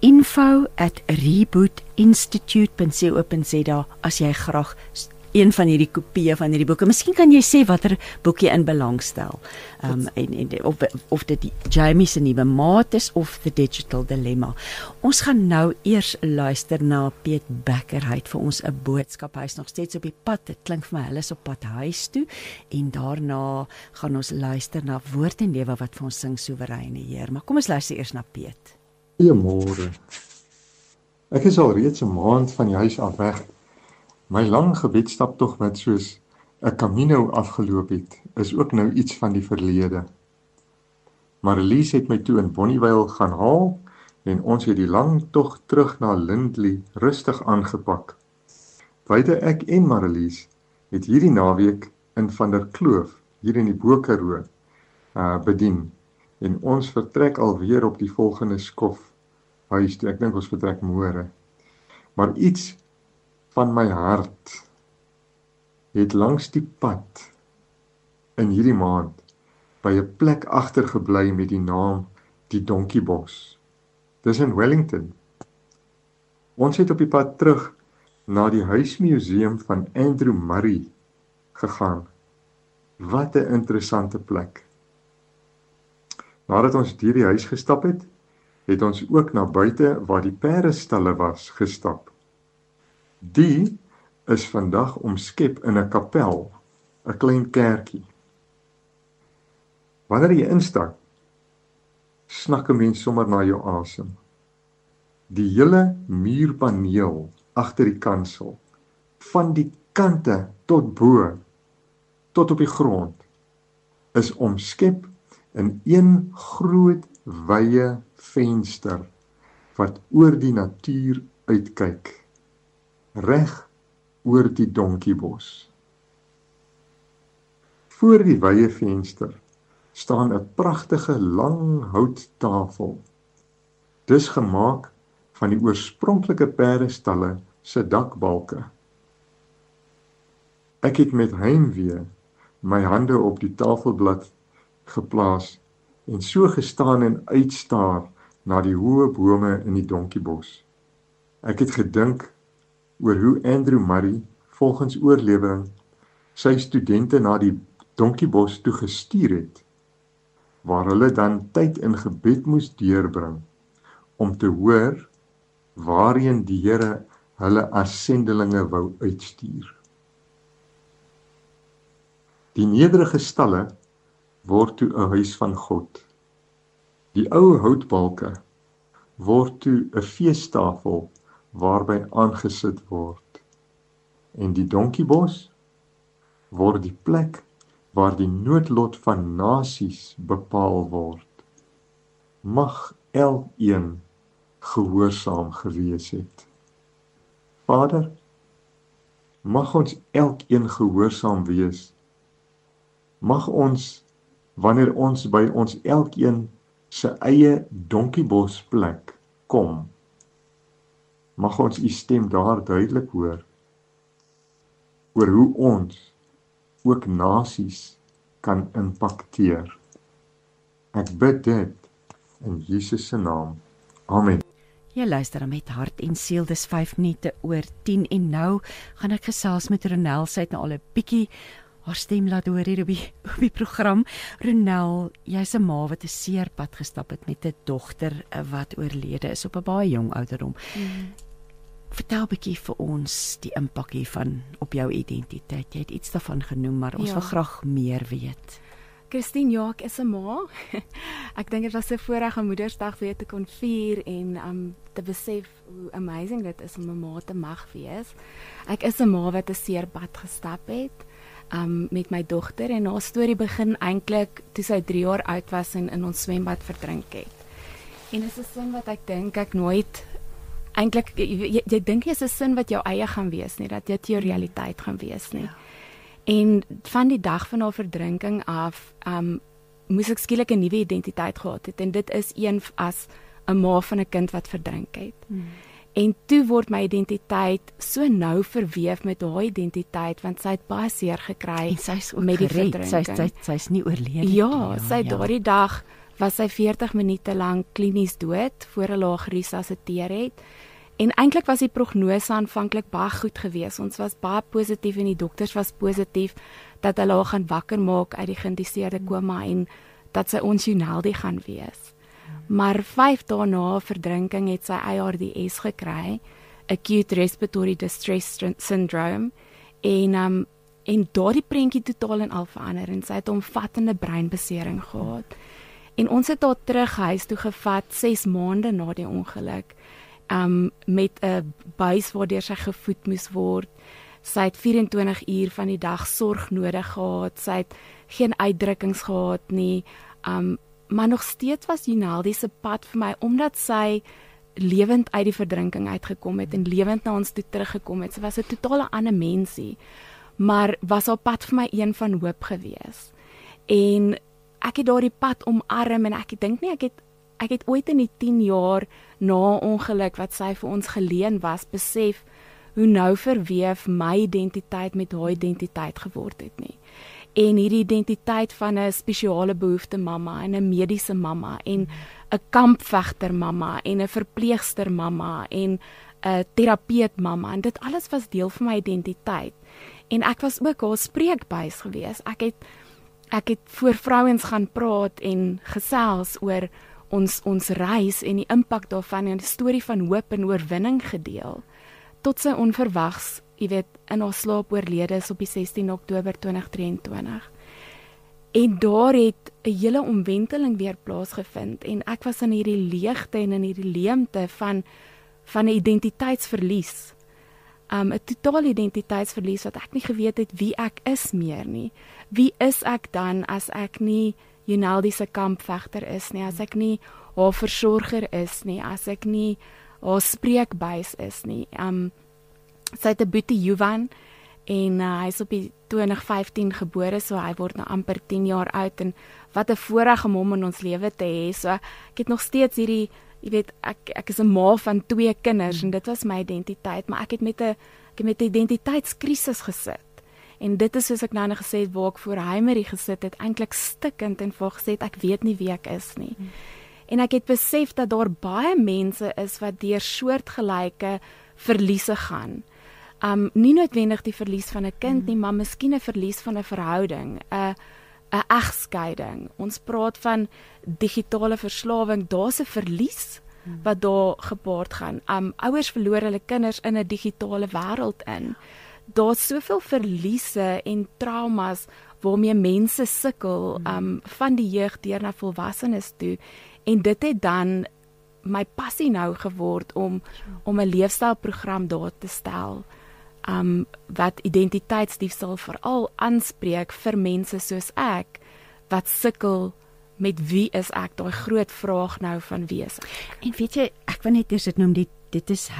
S1: info@rebootinstitute.co.za as jy graag een van hierdie kopieë van hierdie boeke. Miskien kan jy sê watter boek jy in belangstel. Of dit Jamie se nuwe maat is of The Digital Dilemma. Ons gaan nou eers luister na Piet Becker. Hy het vir ons 'n boodskap. Hy is nog steeds op die pad. Dit klink vir my hulle is op pad huis toe. En daarna gaan ons luister na Woord en Lewe wat vir ons sing Soewereine Heer. Maar kom ons luister eers na Piet.
S4: Goeiemôre. Ek is al reeds 'n maand van die huis af weg. My lang gebedstaptog wat soos 'n Camino afgeloop het, is ook nou iets van die verlede. Marlies het my toe in Bonnievale gaan haal en ons het die lang tog terug na Lindley rustig aangepak. Beide ek en Marlies het hierdie naweek in Van der Kloof, hier in die Bo-Karoo, bedien. En ons vertrek alweer op die volgende skof huis toe. Ek dink ons vertrek môre. Maar iets van my hart het langs die pad in hierdie maand by 'n plek agtergebly met die naam die Donkiebos. Dis in Wellington. Ons het op die pad terug na die huismuseum van Andrew Murray gegaan. Wat 'n interessante plek. Nadat ons deur die huis gestap het, het ons ook na buite waar die perdestalle was gestap. Die is vandag omskep in 'n kapel, 'n klein kerkie. Wanneer jy instap, snak 'n mens sommer na jou asem. Die hele muurpaneel agter die kansel, van die kante tot bo, tot op die grond, is omskep in een groot wye venster wat oor die natuur uitkyk, reg oor die Donkiebos. Voor die wye venster staan 'n pragtige lang houttafel. Dis gemaak van die oorspronklike perdestalle se dakbalke. Ek het met heimwee my hande op die tafelblad geplaas en so gestaan en uitstaar na die hoë bome in die Donkiebos. Ek het gedink oor hoe Andrew Murray volgens oorlewering sy studente na die Donkiebos toe gestuur het, waar hulle dan tyd in gebed moes deurbring om te hoor waarheen die Here hulle as sendelinge wou uitstuur. Die nederige stalle word toe 'n huis van God. Die ou houtbalke word toe 'n feestafel waarby aangesit word. En die Donkiebos word die plek waar die noodlot van nasies bepaal word. Mag elkeen gehoorsaam gewees het. Vader, mag ons elkeen gehoorsaam wees. Mag ons, wanneer ons by ons elkeen se eie Donkiebos plek kom, mag ons u stem daar duidelik hoor, oor hoe ons ook nasies kan impakteer. Ek bid dit in Jesus se naam. Amen.
S1: Jy luister met hart en siel, dis 5 minute oor 10 en nou gaan ek gesels met Ronel. Sy het nou al 'n bietjie haar stem laat hoor hier op die program. Ronel, jy's 'n ma wat 'n seer pad gestap het met 'n dogter wat oorlede is op 'n baie jong ouderdom. Vertel 'n bietjie vir ons die impak hiervan op jou identiteit. Jy het iets daarvan genoem, maar ons wil graag meer weet.
S3: Christine, ja, ek is 'n ma. Ek dink dit was 'n voorreg om Moedersdag weer te kon vier en te besef hoe amazing dit is om 'n ma te mag wees. Ek is 'n ma wat 'n seer pad gestap het met my dogter en haar storie begin eintlik toe sy 3 jaar oud was en in ons swembad verdrink het. En dis 'n sin wat ek dink ek nooit eintlik jy dink jy is 'n sin wat jou eie gaan wees nie, dat dit jou realiteit gaan wees nie. Ja. En van die dag van haar verdrinking af, moes ek skielik 'n nuwe identiteit gehad het en dit is een as 'n ma van 'n kind wat verdrink het. En toe word my identiteit so nou verweef met haar identiteit want sy het baie seer gekry
S1: en sy is ook met die verdrinking. Sy's nie oorlede.
S3: Ja, sy het daardie dag was sy 40 minute lank klinies dood voor hulle haar geresusciteer het. En eintlik was die prognose aanvanklik baie goed geweest. Ons was baie positief en die dokters was positief dat hulle haar gaan wakker maak uit die geïnduseerde koma en dat sy ons Junaldi gaan wees. Maar 5 dae na verdrinking het sy ARDS gekry, Acute Respiratory Distress Syndrome, en daardie prentjie totaal en al verander en sy het 'n omvattende breinbesering gehad. En ons het haar terug huis toe gevat 6 maande na die ongeluk, met 'n buis waardeur sy gevoed moes word. Sy het 24 uur van die dag sorg nodig gehad, sy het geen uitdrukkings gehad nie, maar nog steeds was Junaldi se pad vir my, omdat sy lewend uit die verdrinking uitgekom het en lewend na ons toe teruggekom het. Sy was 'n totale ander mensie, maar was haar pad vir my een van hoop gewees. En ek het daardie pad omarm en ek dink nie ek het ooit in die 10 jaar na ongeluk wat sy vir ons geleen was, besef hoe nou verweef my identiteit met haar identiteit geword het nie. En hierdie identiteit van 'n spesiale behoefte mamma en 'n mediese mamma en 'n kampvegter mamma en 'n verpleegster mamma en 'n terapeut mamma, en dit alles was deel van my identiteit. En ek was ook haar spreekbuis geweest. Ek het voor vrouens gaan praat en gesels oor ons reis en die impak daarvan en die storie van hoop en oorwinning gedeel, tot sy onverwags, in haar slaap oorlede is op die 16 Oktober 2023. En daar het 'n hele omwenteling weer plaasgevind en ek was in hierdie leegte en in hierdie leemte van 'n identiteitsverlies. 'n Totaal identiteitsverlies wat ek nie geweet het wie ek is meer nie. Wie is ek dan as ek nie Junaldi se kampvegter is nie, as ek nie haar versorger is nie, as ek nie haar spreekbuis is nie. Sy het 'n boetie Johan en hy is op die 2015 gebore, so hy word nou amper 10 jaar oud en wat 'n voorreg om hom in ons lewe te hê. So ek het nog steeds hierdie, ek is 'n ma van 2 kinders en dit was my identiteit, maar ek het met 'n identiteitskrisis gesit. En dit is soos ek nou gesê het, waar ek voor Heimerie gesit het, eintlik stikkend en vir gesê het, ek weet nie wie ek is nie. En ek het besef dat daar baie mense is wat deur soortgelyke verliese gaan. Nie noodwendig die verlies van 'n kind nie, maar miskien 'n verlies van 'n verhouding, 'n egskeiding. Ons praat van digitale verslawing, daar's 'n verlies wat daar gepaard gaan. Ouers verloor hulle kinders in 'n digitale wêreld in. Daar's soveel verliese en traumas waarmee mense sukkel, van die jeug deur na volwassenes toe. En dit het dan my passie nou geword om 'n leefstylprogram daar te stel, wat identiteitsdiefstal veral aanspreek vir mense soos ek, wat sukkel met wie is ek, daai groot vraag nou van wie is ek.
S1: En weet jy, ek wil net eers dit noem, dit is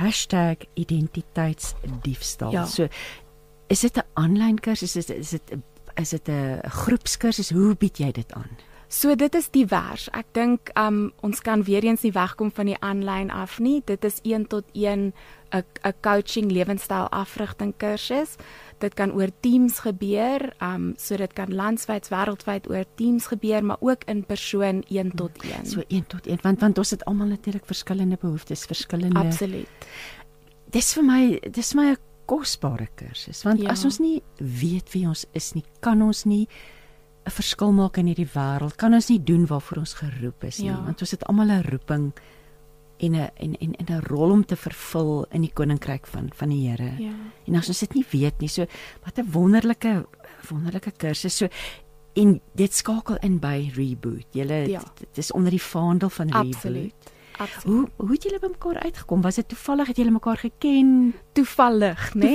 S1: #identiteitsdiefstal. Ja. So, is dit 'n aanlyn kursus, is dit 'n groepskursus, hoe bied jy dit aan?
S3: So dit is divers. Ek dink ons kan weer eens nie wegkom van die aanlyn af nie. Dit is 1-tot-1 'n coaching lewenstyl afrigting kursus. Dit kan oor Teams gebeur, so dit kan landwyd, wêreldwyd oor Teams gebeur, maar ook in persoon 1-tot-1.
S1: So 1-tot-1, want ons het almal natuurlik verskillende behoeftes, verskillende.
S3: Absoluut.
S1: Dis vir my 'n kosbare kursus, want as ons nie weet wie ons is nie, kan ons nie 'n verskil maak in hierdie wêreld, kan ons nie doen waarvoor ons geroep is nie, want ons het almal 'n roeping en 'n rol om te vervul in die koninkryk van die Here. Ja. En as ons dit nie weet nie, so wat 'n wonderlike kursus. So, en dit skakel in by Reboot. Dit is onder die vaandel van Reboot.
S3: Absoluut.
S1: Hoe het julle by mekaar uitgekom? Was dit toevallig, het julle mekaar geken?
S3: Toevallig, né?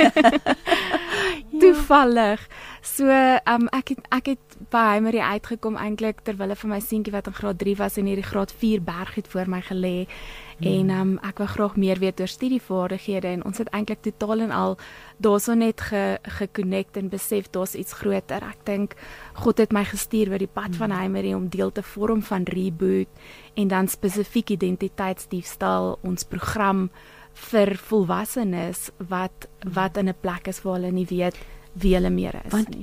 S3: Toevallig. So, ek het by Heimerie uitgekom eintlik terwyl van my seentjie wat in graad 3 was en hierdie graad 4 berg het voor my gelê. En ek wou graag meer weet oor studievaardighede en ons het eintlik totaal en al daarso net geconnect en besef daar's iets groter. Ek dink God het my gestuur oor die pad van Heimerie om deel te vorm van Reboot en dan spesifiek identiteitsdiefstal, ons program vir volwassenes wat in 'n plek is waar hulle nie weet wie hulle meer is nie.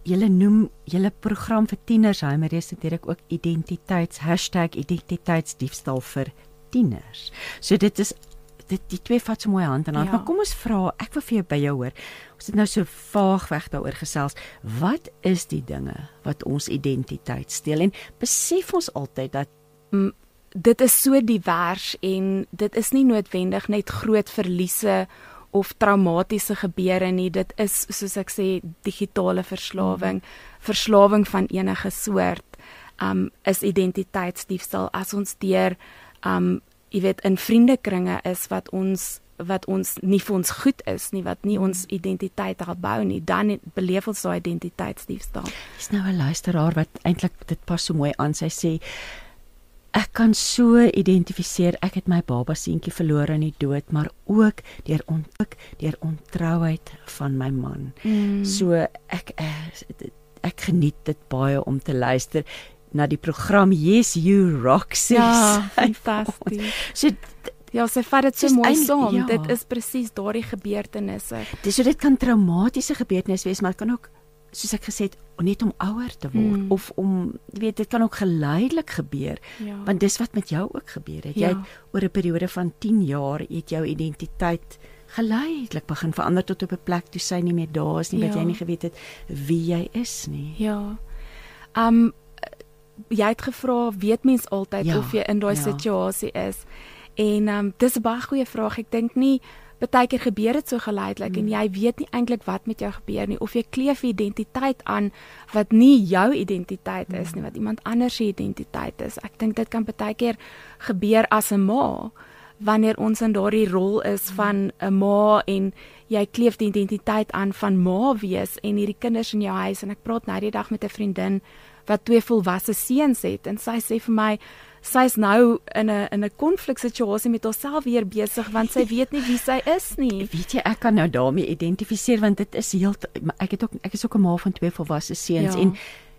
S1: julle noem julle program vir tieners, Heimerie, is natuurlik ook #identiteitsdiefstal vir tieners. So dit is die twee vat so mooi hand in hand. Maar kom ons vra, ek wil vir jou by jou hoor. Ons het nou so vaagweg daaroor gesels. Wat is die dinge wat ons identiteit steel? En besef ons altyd dat
S3: dit is so divers en dit is nie noodwendig net groot verliese of traumatiese gebeure nie. Dit is, soos ek sê, digitale verslawing, verslawing van enige soort, is identiteitsdiefstal as ons deur jy weet, in vriendekringe is wat ons nie vir ons goed is nie, wat nie ons identiteit bou nie, dan beleef ons daai identiteitsdiefstal.
S1: Dis nou 'n luisteraar wat eintlik, dit pas so mooi aan, sy sê, ek kan so identifiseer, ek het my babaseentjie verloor in die dood, maar ook deur ontrouheid van my man. So ek geniet dit baie om te luister na die program Yes You Rock.
S3: Ja, fantasties.
S1: So
S3: sy vat dit so mooi saam. Dit is presies daardie gebeurtenisse.
S1: Dit kan traumatiese gebeurtenisse wees, maar dit kan ook, soos ek gesê het, net om ouer te word, of om, jy weet, dit kan ook geleidelik gebeur, want dis wat met jou ook gebeur het. Jy het oor 'n periode van 10 jaar, het jou identiteit geleidelik begin verander tot op 'n plek toe sy nie meer daar is nie, wat jy nie geweet het wie jy is nie.
S3: Ja. Jy het gevra, weet mens altyd of jy in daai situasie is? En dis 'n baie goeie vraag. Ek dink nie, baie keer gebeur dit so geleidelik en jy weet nie eintlik wat met jou gebeur nie, of jy kleef identiteit aan wat nie jou identiteit is nie, wat iemand anders se identiteit is. Ek dink dit kan baie keer gebeur as 'n ma, wanneer ons in daardie rol is van 'n ma en jy kleef die identiteit aan van ma wees en hierdie kinders in jou huis. En ek praat nou die dag met 'n vriendin wat 2 volwasse seuns het, en sy sê vir my, sy's nou in 'n konfliksituasie met haarself weer besig, want sy weet nie wie sy is nie.
S1: Weet jy, ek kan nou daarmee identifiseer, want dit is ek is ook 'n ma van 2 volwasse seuns, en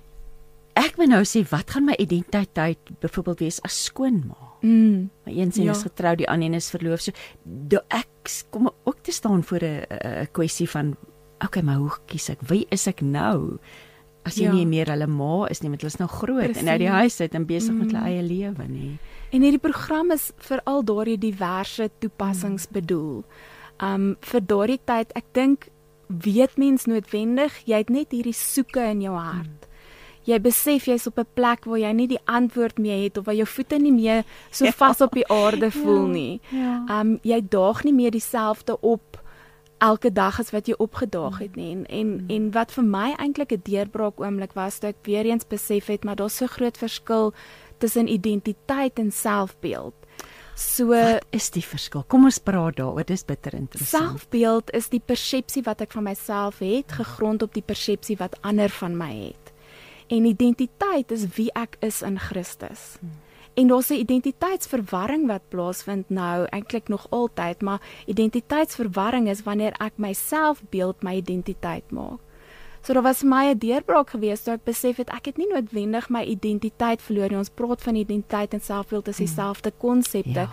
S1: ek moet nou sê, wat gaan my identiteit byvoorbeeld wees as skoonma? My een seun is getroud, die ander is verloof, so ek kom ook te staan voor 'n kwessie van, okay, maar hoe kies ek? Wie is ek nou? As jy nie meer hulle ma is nie, want hulle is nou groot en uit die huis uit en besig met hulle eie lewe nie.
S3: En hierdie program is vir al daardie diverse toepassings bedoel. Vir daardie tyd, ek dink, weet mens noodwendig, jy het net hierdie soeke in jou hart. Jy besef jy's op 'n plek waar jy nie die antwoord meer het, of waar jou voete nie meer so vas op die aarde voel nie. Jy daag nie meer dieselfde op elke dag as wat jy opgedaag het nie. En wat vir my eintlik 'n deurbraak oomblik was, toe ek weer eens besef het, maar daar's so groot verskil tussen identiteit en selfbeeld. So,
S1: wat is die verskil? Kom ons praat daaroor, dis bitter interessant.
S3: Selfbeeld is die persepsie wat ek van myself het, gegrond op die persepsie wat ander van my het. En identiteit is wie ek is in Christus. En daar's 'n identiteitsverwarring wat plaasvind nou, eintlik nog altyd, maar identiteitsverwarring is wanneer ek my selfbeeld my identiteit maak. So daar was my 'n deurbraak geweest toe ek besef het, ek het nie noodwendig my identiteit verloor nie. Ons praat van identiteit en selfbeeld as dieselfde konsepte.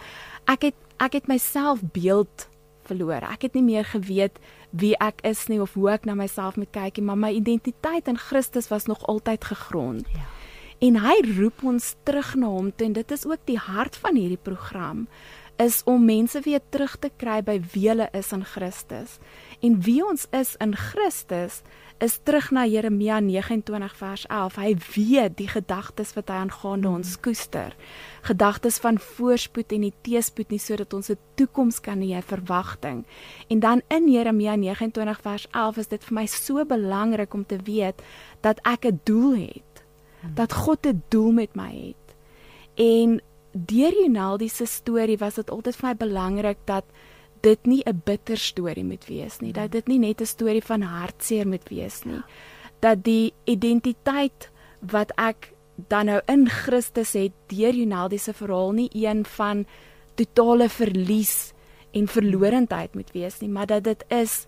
S3: Ek het my selfbeeld verloor. Ek het nie meer geweet wie ek is nie, of hoe ek na myself moet kyk nie, maar my identiteit in Christus was nog altyd gegrond. En hy roep ons terug na hom toe, en dit is ook die hart van hierdie program, is om mense weer terug te kry by wie hulle is in Christus. En wie ons is in Christus, is terug na Jeremia 29 vers 11. Hy weet die gedagtes wat hy aangaande ons koester. Gedagtes van voorspoed en nie teëspoed nie, sodat ons 'n toekoms kan hê, 'n verwagting. En dan in Jeremia 29 vers 11 is dit vir my so belangrik om te weet dat ek 'n doel het. Dat God 'n doel met my het. En deur Ronaldo se storie was dit altyd vir my belangrik dat dit nie 'n bitter storie moet wees nie, dat dit nie net 'n storie van hartseer moet wees nie, dat die identiteit wat ek dan nou in Christus het, deur Ronaldo se verhaal nie een van totale verlies en verlorendheid moet wees nie, maar dat dit is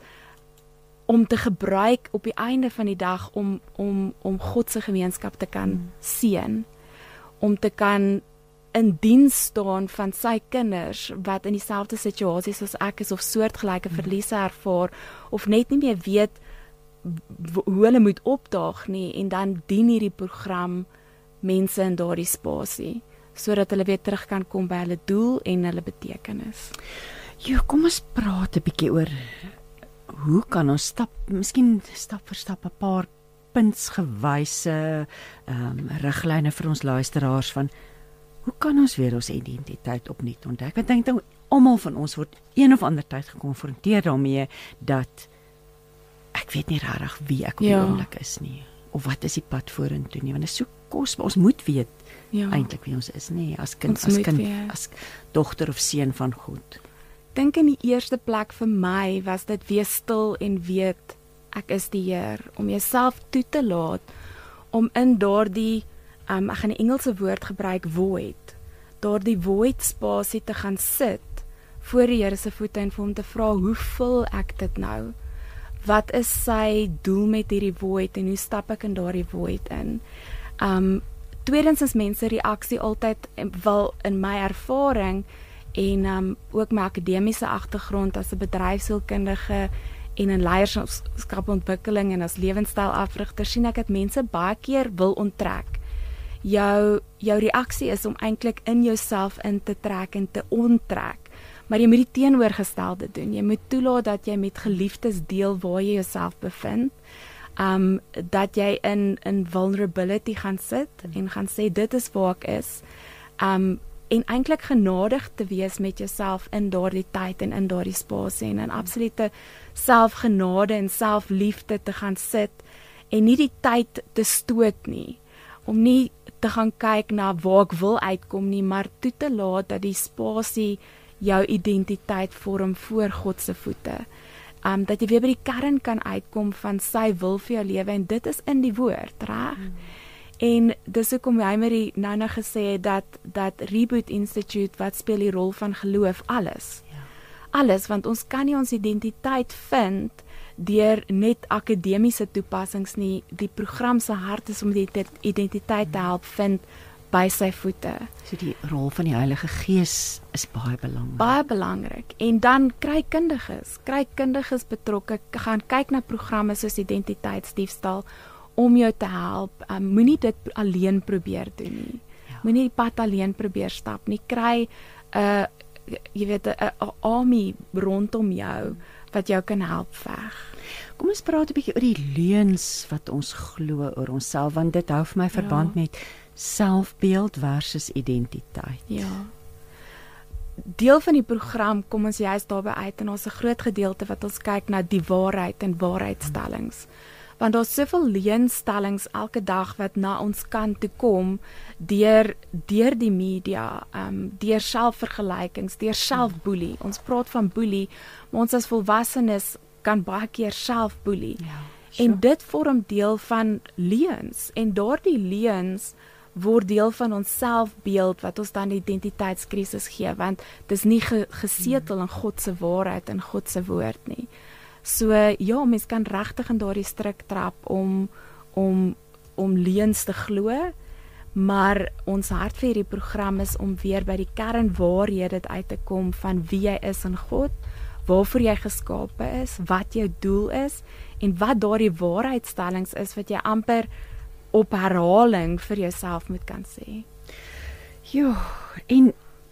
S3: om te gebruik op die einde van die dag om God se gemeenskap te kan seën, om te kan in diens staan van sy kinders wat in dieselfde situasies as ek is, of soortgelyke verliese ervaar, of net nie meer weet hoe hulle moet opdaag nie, en dan dien hierdie program mense in daardie spasie, sodat hulle weer terug kan kom by hulle doel en hulle betekenis.
S1: Jo, kom ons praat 'n bietjie oor hoe kan ons miskien stap vir stap 'n paar puntsgewyse riglyne vir ons luisteraars van hoe kan ons weer ons identiteit opnuut ontdek? Ek dink almal van ons word een of ander tyd gekonfronteer daarmee dat ek weet nie regtig wie ek op die oomblik is nie, of wat is die pad vorentoe nie, want dit is so kosbaar. Ons moet weet eintlik wie ons is, nie as kind, as dogter of seun van God.
S3: Dink in die eerste plek vir my was dit wees stil en weet ek is die Heer, om jouself toe te laat om in daardie ek gaan 'n Engelse woord gebruik, void, daardie void spasie te gaan sit voor die Here se voete en vir hom te vra, hoe vul ek dit nou? Wat is sy doel met hierdie void en hoe stap ek in daardie void in? Tweedens is mense reaksie altyd, wel in my ervaring en ook my akademiese agtergrond as 'n bedryfsielkundige en in leierskapontwikkeling en as lewenstylafrigter, sien ek dat mense baie keer wil onttrek. Jou reaksie is om eintlik in jouself in te trek en te onttrek. Maar jy moet die teenoorgestelde doen. Jy moet toelaat dat jy met geliefdes deel waar jy jouself bevind. Dat jy in vulnerability gaan sit en gaan sê dit is waar ek is. En eintlik genadig te wees met jouself in daardie tyd en in daardie spasie en in absolute selfgenade en selfliefde te gaan sit en nie die tyd te stoot nie. Om nie te gaan kyk na waar ek wil uitkom nie, maar toe te laat dat die spasie jou identiteit vorm voor God se voete. Dat jy weer by die kern kan uitkom van sy wil vir jou lewe en dit is in die woord, reg? En dis hoekom Heimery nou gesê het dat Reboot Institute wat speel die rol van geloof alles. Alles, want ons kan nie ons identiteit vind deur net akademiese toepassings nie. Die program se hart is om die identiteit te help vind by sy voete.
S1: So die rol van die Heilige Gees is baie belangrik.
S3: Baie belangrik. En dan kry kundiges betrokke, gaan kyk na programme soos identiteitsdiefstal om jou te help. Moenie dit alleen probeer doen nie. Moenie die pad alleen probeer stap nie. Kry 'n army rondom jou wat jou kan help veg.
S1: Kom ons praat 'n bietjie oor die leuns wat ons glo oor onsself, want dit hou vir my verband met selfbeeld versus identiteit.
S3: Ja. Deel van die program kom ons juist daarby uit en ons 'n groot gedeelte wat ons kyk na die waarheid en waarheidstellings. Want daar's soveel leenstellings elke dag wat na ons kant toe kom deur die media, deur selfvergelykings, deur selfboelie. Ons praat van boelie, maar ons as volwassenes kan baie keer selfboelie. En dit vorm deel van leuns en daardie leuns word deel van ons selfbeeld wat ons dan identiteitskrisis gee, want dis nie gesetel in God se waarheid en God se woord nie. So ja, mens kan regtig in daardie struik trap om leuns te glo, maar ons hart vir hierdie program is om weer by die kernwaarhede uit te kom van wie jy is in God, waarvoor jy geskape is, wat jou doel is en wat daardie waarheidstellings is wat jy amper op herhaling vir jouself moet kan sê.
S1: Jo, en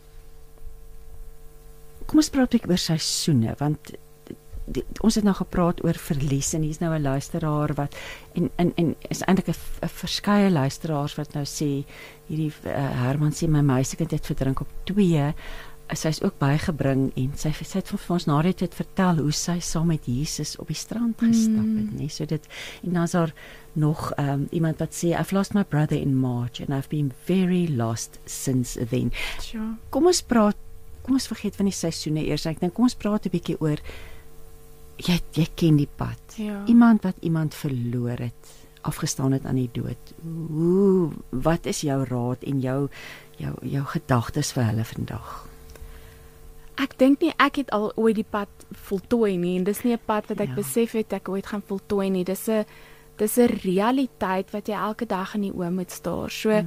S1: kom ons praat 'n bietjie oor seisoene, want ons het nou gepraat oor verlies en hier's nou 'n luisteraar wat en is eintlik 'n verskeie luisteraars wat nou sê hierdie Herman sê my meisiekind het verdrink op 2. Sy is ook bygebring en sy het vir ons na die tyd vertel hoe sy saam met Jesus op die strand gestap het, nee. So dit, en dan is daar nog iemand wat sê I've lost my brother in March and I've been very lost since then.
S3: Sure.
S1: Kom ons vergeet van die seisoene eers. Ek dink kom ons praat 'n bietjie oor jy ken die pad.
S3: Ja.
S1: Iemand wat iemand verloor het, afgestaan het aan die dood. Wat is jou raad en jou gedagtes vir hulle vandag?
S3: Ek dink nie ek het al ooit die pad voltooi nie en dis nie 'n pad wat ek besef het ek ooit gaan voltooi nie. Dis 'n realiteit wat jy elke dag in die oë moet staar. So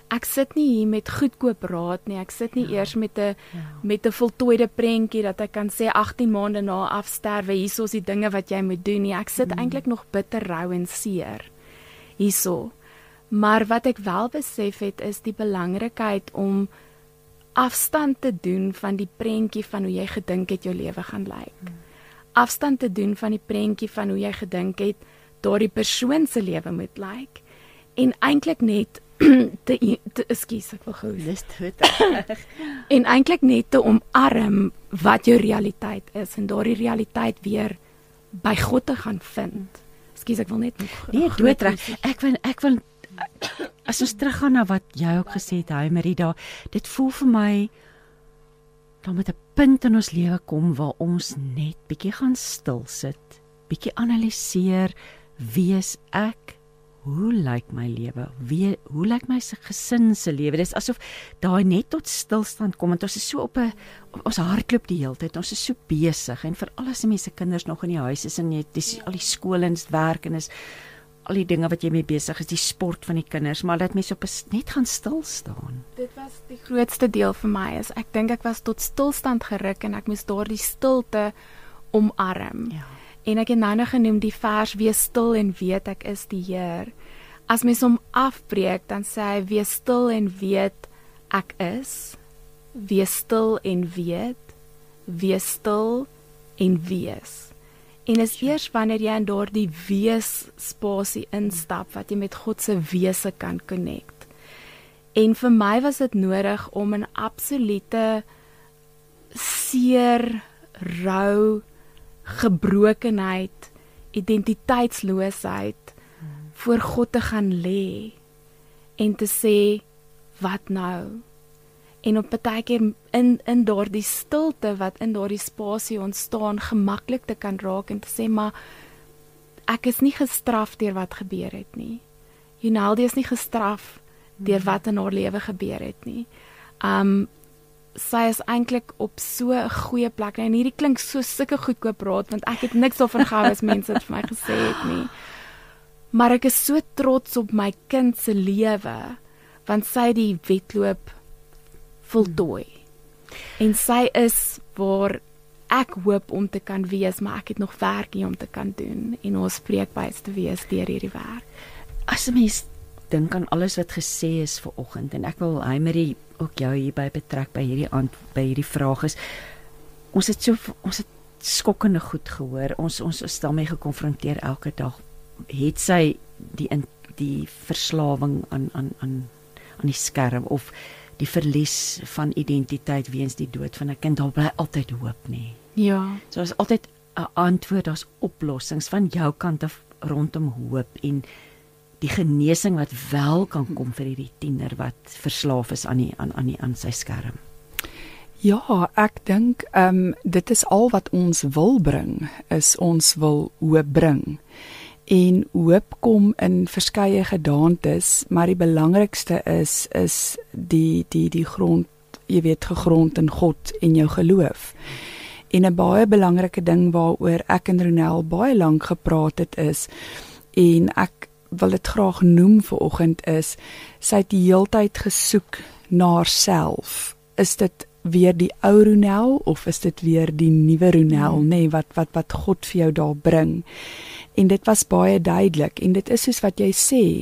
S3: ek sit nie hier met goedkoop raad nie, ek sit nie eers met 'n voltooide prentjie dat ek kan sê 18 maande na afsterwe, hierso is die dinge wat jy moet doen nie, ek sit eintlik nog bitter rou en seer hierso. Maar wat ek wel besef het, is die belangrikheid om afstand te doen van die prentjie van hoe jy gedink het jou lewe gaan lyk. Afstand te doen van die prentjie van hoe jy gedink het daardie persoon se lewe moet lyk. En eintlik net ekskuus, ek wil gou
S1: Dis dood.
S3: en eintlik net te omarm wat jou realiteit is en daardie realiteit weer by God te gaan vind. Ekskuus, ek wil net
S1: Nee, doodreg. Ek wil as ons teruggaan na wat jy ook gesê het, hy Marida, dit voel vir my dan met 'n punt in ons lewe kom waar ons net bietjie gaan stil sit, bietjie analiseer, wie is ek? Hoe lyk my lewe? Hoe lyk my gesin se lewe? Dis asof daai net tot stilstand kom en ons is so ons hardloop die hele tyd. Ons is so besig en vir al die mense kinders nog in die huis is en dis al die skool en werk en is al die dinge wat jy mee besig is, die sport van die kinders, maar dat mense net gaan stil staan.
S3: Dit was die grootste deel vir my, is ek dink ek was tot stilstand geruk en ek moes daardie stilte omarm.
S1: Ja.
S3: En ek het nou nog genoem die vers, wees stil en weet ek is die Heer. As mens hom afbreek, dan sê hy, wees stil en weet ek is, wees stil en weet, wees stil en wees. En is eers wanneer jy in daardie wees spasie instap, wat jy met God se wese kan connect. En vir my was dit nodig om 'n absolute seer, rou, gebrokenheid, identiteitsloosheid voor God te gaan lê en te sê, wat nou? En op partykeer in daardie stilte wat in daardie spasie ontstaan, gemaklik te kan raak en te sê, maar ek is nie gestraf deur wat gebeur het nie. Junaldi is nie gestraf deur wat in haar lewe gebeur het nie. Sy is eintlik op so 'n goeie plek, en hierdie klink so sulke goedkoop raad, want ek het niks daarvan gehou as mense dit vir my gesê het nie. Maar ek is so trots op my kind se lewe, want sy die wedloop voltooi. En sy is waar ek hoop om te kan wees, maar ek het nog werk hier om te kan doen en ons spreekbuis te wees deur hierdie werk.
S1: As 'n mens dink aan alles wat gesê is vanoggend, en ek wil Marie ook jou hierby betrek by hierdie vraag is, ons het skokkende goed gehoor, ons is daarmee gekonfronteer elke dag. Het sy die verslawing aan die skerm of die verlies van identiteit weens die dood van 'n kind, daar bly altyd hoop nie.
S3: Ja.
S1: So is altyd 'n antwoord, daar's oplossings van jou kant af rondom hoop en die genesing wat wel kan kom vir hierdie tiener wat verslaaf is aan sy skerm.
S2: Ja, ek dink dit is al wat ons wil bring, is ons wil hoop bring. En hoop kom in verskeie gedaantes, maar die belangrikste is die grond, jy weet, gegrond in God en jou geloof. En 'n baie belangrike ding waaroor ek en Ronel baie lank gepraat het is, en ek wil dit graag noem vanoggend, is sy het die heeltyd gesoek na haarself. Is dit weer die ou Ronel of is dit weer die nuwe Ronel, nee, wat God vir jou daar bring? En dit was baie duidelik, en dit is soos wat jy sê,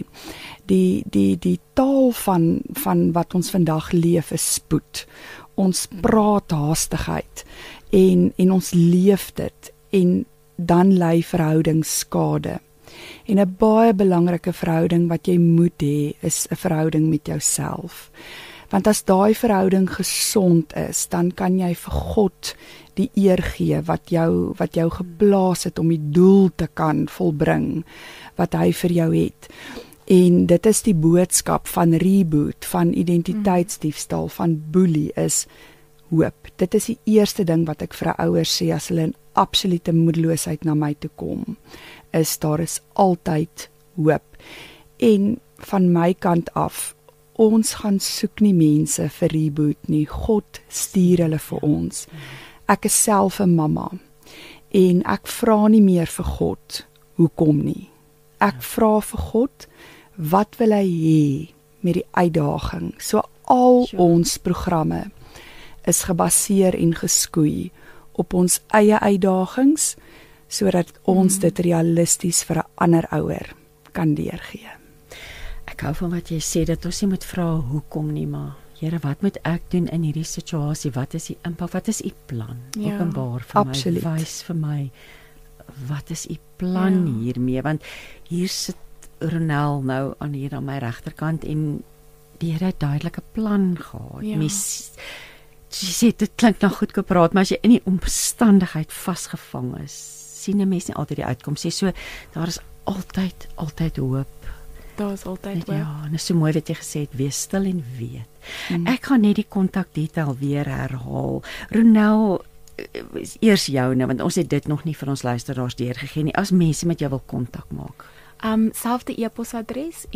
S2: die taal van wat ons vandag leef is spoed. Ons praat haastigheid, en ons leef dit, en dan lei verhoudings skade. En 'n baie belangrike verhouding wat jy moet hê, is 'n verhouding met jouself. Want as daai verhouding gesond is, dan kan jy vir God die eer gee wat jou geplaas het om die doel te kan volbring wat hy vir jou het. En dit is die boodskap van reboot, van identiteitsdiefstal, van boelie, is hoop. Dit is die eerste ding wat ek vir ouers sê as hulle in absolute moedeloosheid na my toe kom, is daar is altyd hoop. En van my kant af, ons gaan soek nie mense vir reboot nie, God stuur hulle vir ons. Ek is self 'n mamma, en ek vra nie meer vir God, hoekom nie. Ek vra vir God, wat wil hy hê met die uitdaging. So al ons programme is gebaseer en geskoei op ons eie uitdagings, sodat ons dit realisties vir 'n ander ouer kan deurgee.
S1: Ek hou van wat jy sê, dat ons nie moet vra hoekom nie, maar Here, wat moet ek doen in hierdie situasie? Wat is die impak? Wat is u plan?
S3: Ja,
S1: Openbaar vir
S2: absoluut.
S1: my, wys vir my, wat is u plan hiermee? Want hier sit Ronel nou hier aan my regterkant en die Here het duidelike plan gehad.
S3: Ja.
S1: Jy sê, dit klink nou goed gepraat, maar as jy in die omstandigheid vasgevang is, sien 'n mens nie altyd die uitkoms nie. So, daar is altyd hoop.
S3: Daar is altyd hoop.
S1: Ja, en is so mooi wat jy gesê het, wees stil en weet. Ek gaan net die kontakdetail weer herhaal. Ronel, eers joune, want ons het dit nog nie vir ons luisteraars deurgegee nie, as mense met jou wil kontak maak.
S3: Selfde e-posadres,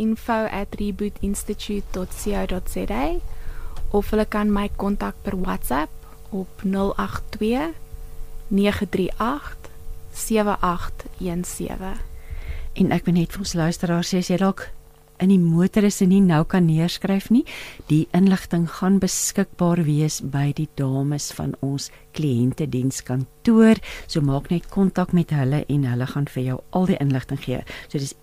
S3: info@rebootinstitute.co.za, of hulle kan my kontak per WhatsApp op 082 938 7817.
S1: En ek wil net vir ons luisteraars sê, as jy dalk in die motor is en nie nou kan neerskryf nie, die inligting gaan beskikbaar wees by die dames van ons kliëntedienskantoor. So maak net kontak met hulle en hulle gaan vir jou al die inligting gee. So dis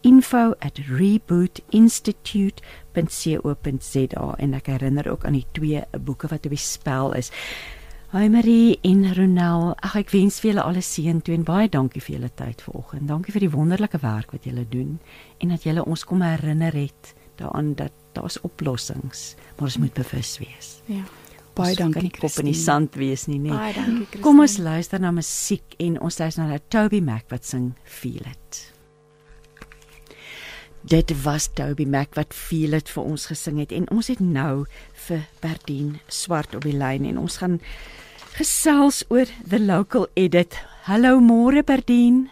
S1: info@rebootinstitute.co.za, en ek herinner ook aan die 2 boeke wat op die spel is. Hi Marie en Ronel, ek wens vir julle alle seën toe en baie dankie vir julle tyd vanoggend. Dankie vir die wonderlike werk wat julle doen en dat julle ons kom herinner het daaraan dat daar's oplossings, maar ons moet bewus wees.
S3: Ja.
S2: Baie
S1: Ons
S2: dankie,
S1: kan nie kop in die
S2: Christine.
S1: sand wees nie, nee.
S3: Baie dankie, Christine.
S1: Kom ons luister na musiek en ons luister na Toby Mac wat sing Feel It. Dit was Toby Mac wat Feel It vir ons gesing het, en ons het nou vir Berdien Swart op die lyn en ons gaan gesels oor The Local Edit. Hallo môre Berdien.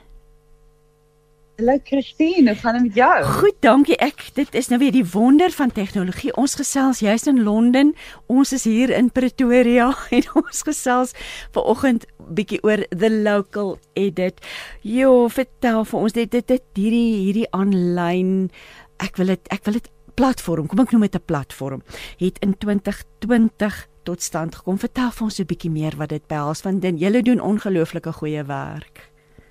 S5: Hallo Christine, hoe gaan dit met jou?
S1: Goed, dankie. Dit is nou weer die wonder van tegnologie. Ons gesels juist in Londen, ons is hier in Pretoria en ons gesels vanoggend bietjie oor The Local Edit. Jo, vertel vir ons dit hierdie aanlyn, ek wil dit platform, kom ek noem dit 'n platform, het in 2020 tot stand gekom. Vertel vir ons so 'n bietjie meer wat dit behels, want julle doen ongelooflike goeie werk.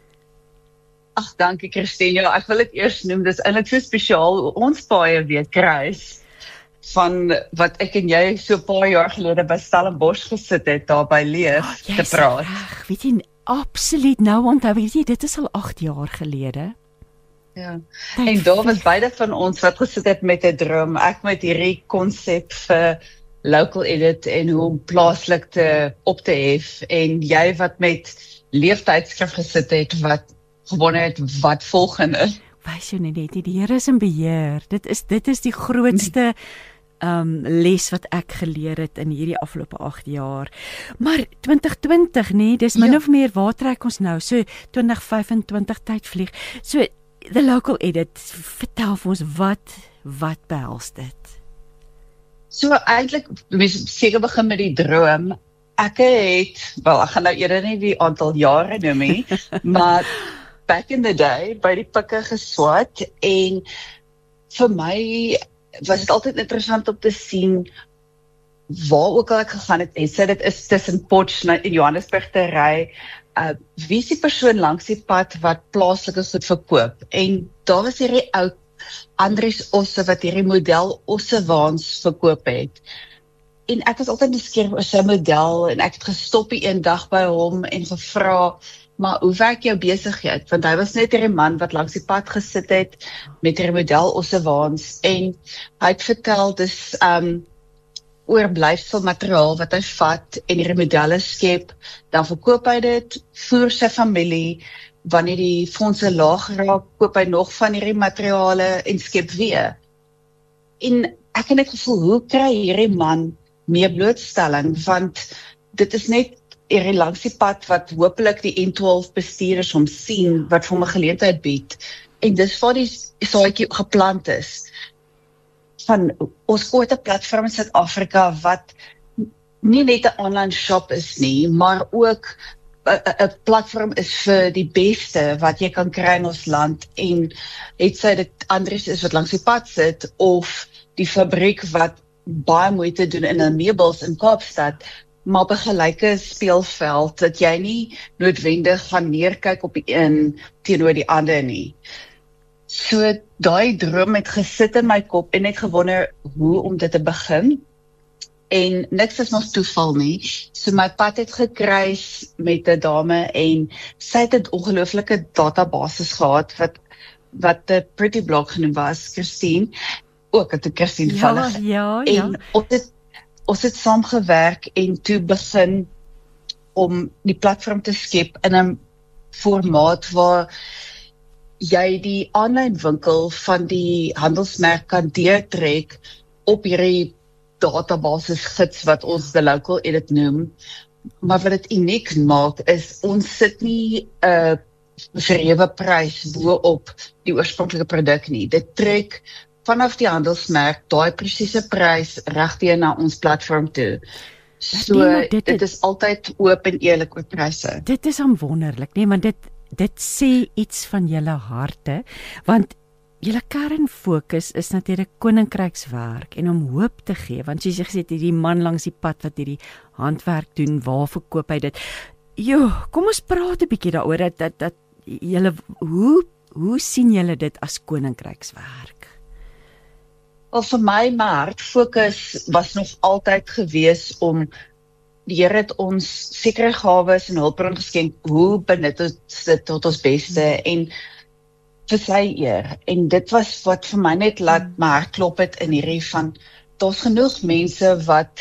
S5: Ag, dankie Christine. Ja, ek wil dit eers noem, dis eintlik so spesiaal. Ons paai weer kruis van wat ek en jy so 'n paar jaar gelede by Stellenbosch gesit het, daar by Leef te praat.
S1: Reg, weet jy, absoluut nou onthou, weet jy, dit is al 8 jaar gelede.
S5: Ja. En daar was beide van ons wat gesit het met 'n droom. Ek met hierdie konsep vir Local Edit en hoe om plaaslik op te hef, en jy wat met leeftydskrif gesit het wat gewonder het wat volgende.
S1: Wys jou net, die Here is in beheer. Dit is die grootste les wat ek geleer het in hierdie afgelope 8 jaar. Maar 2020, nee, dis min of meer, waar trek ons nou? So 2025 tyd vlieg. So The Local Edit, vertel vir ons wat behels dit?
S5: So eintlik, mens seker begin met die droom. Ek gaan nou eerder nie die aantal jare noem nie, maar back in the day by die pikke geswat, en vir my was dit altyd interessant om te sien waar ook al ek gegaan het, en dit is tussen Potchefstroom en Johannesburg te ry, wie is die persoon langs die pad wat plaaslike goed verkoop, en daar was hierdie ou Andries Osse wat hierdie model Ossewaans verkoop het. En ek was altyd nuuskierig oor sy model, en ek het gestop een dag by hom en gevra, maar hoe werk jou besigheid? Want hy was net hierdie man wat langs die pad gesit het met hierdie model Ossewaans, en hy het vertel dis oorblyfsel materiaal wat hy vat en hierdie modelle skep, dan verkoop hy dit, voer sy familie, wanneer die fondse laag raak, koop hy nog van hierdie materiale en skep weer. En ek het net gevoel, hoe kry hierdie man meer blootstelling, want dit is net hierdie langs die pad wat hopelik die N12 bestuurders hom sien, wat vir hom 'n geleentheid bied, en dis waar die saadjie geplant is, van ons ooit 'n platform in Suid-Afrika wat nie net 'n online shop is nie, maar ook 'n platform is vir die beste wat jy kan kry in ons land, en het sy dit Andries is wat langs die pad sit, of die fabriek wat baie moeite doen in 'n meubels in Kaapstad, maar op 'n gelyke speelveld dat jy nie noodwendig gaan neerkyk op die een teenoor die ander nie. So daai droom het gesit in my kop en net gewonder hoe om dit te begin. En niks is nog toeval nie. So my pad het gekruis met 'n dame en sy het 'n ongelooflike databasis gehad wat 'n Pretty Blog genoem was, Christine. Ook het Christine toevallig.
S1: Ja.
S5: En ons het saamgewerk en toe begin om die platform te skep in 'n formaat waar jy die aanlyn winkel van die handelsmerk kan deurtrek op hierdie databasis gids wat ons The Local Edit noem. Maar wat dit uniek maak is ons sit nie 'n verhewe prys bo-op die oorspronklike produk nie. Dit trek vanaf die handelsmerk daai presiese prys regdeur na ons platform toe. So dit is altyd oop en eerlik oor pryse.
S1: Dit is wonderlik, nee, want dit sê iets van julle harte, want julle kernfokus is natuurlik koninkrykswerk en om hoop te gee, want soos jy gesê het, hierdie man langs die pad wat hierdie handwerk doen, waar verkoop hy dit? Kom ons praat 'n bietjie daaroor dat julle, hoe sien julle dit as koninkrykswerk?
S5: Wel, vir my hartfokus was nog altyd gewees om die Here het ons sekere gawes en hulpbron geskenk, hoe benut ons dit tot ons beste en vir sy eer. En dit was wat vir my net laat my hart klop het in hierdie van, daar's genoeg mense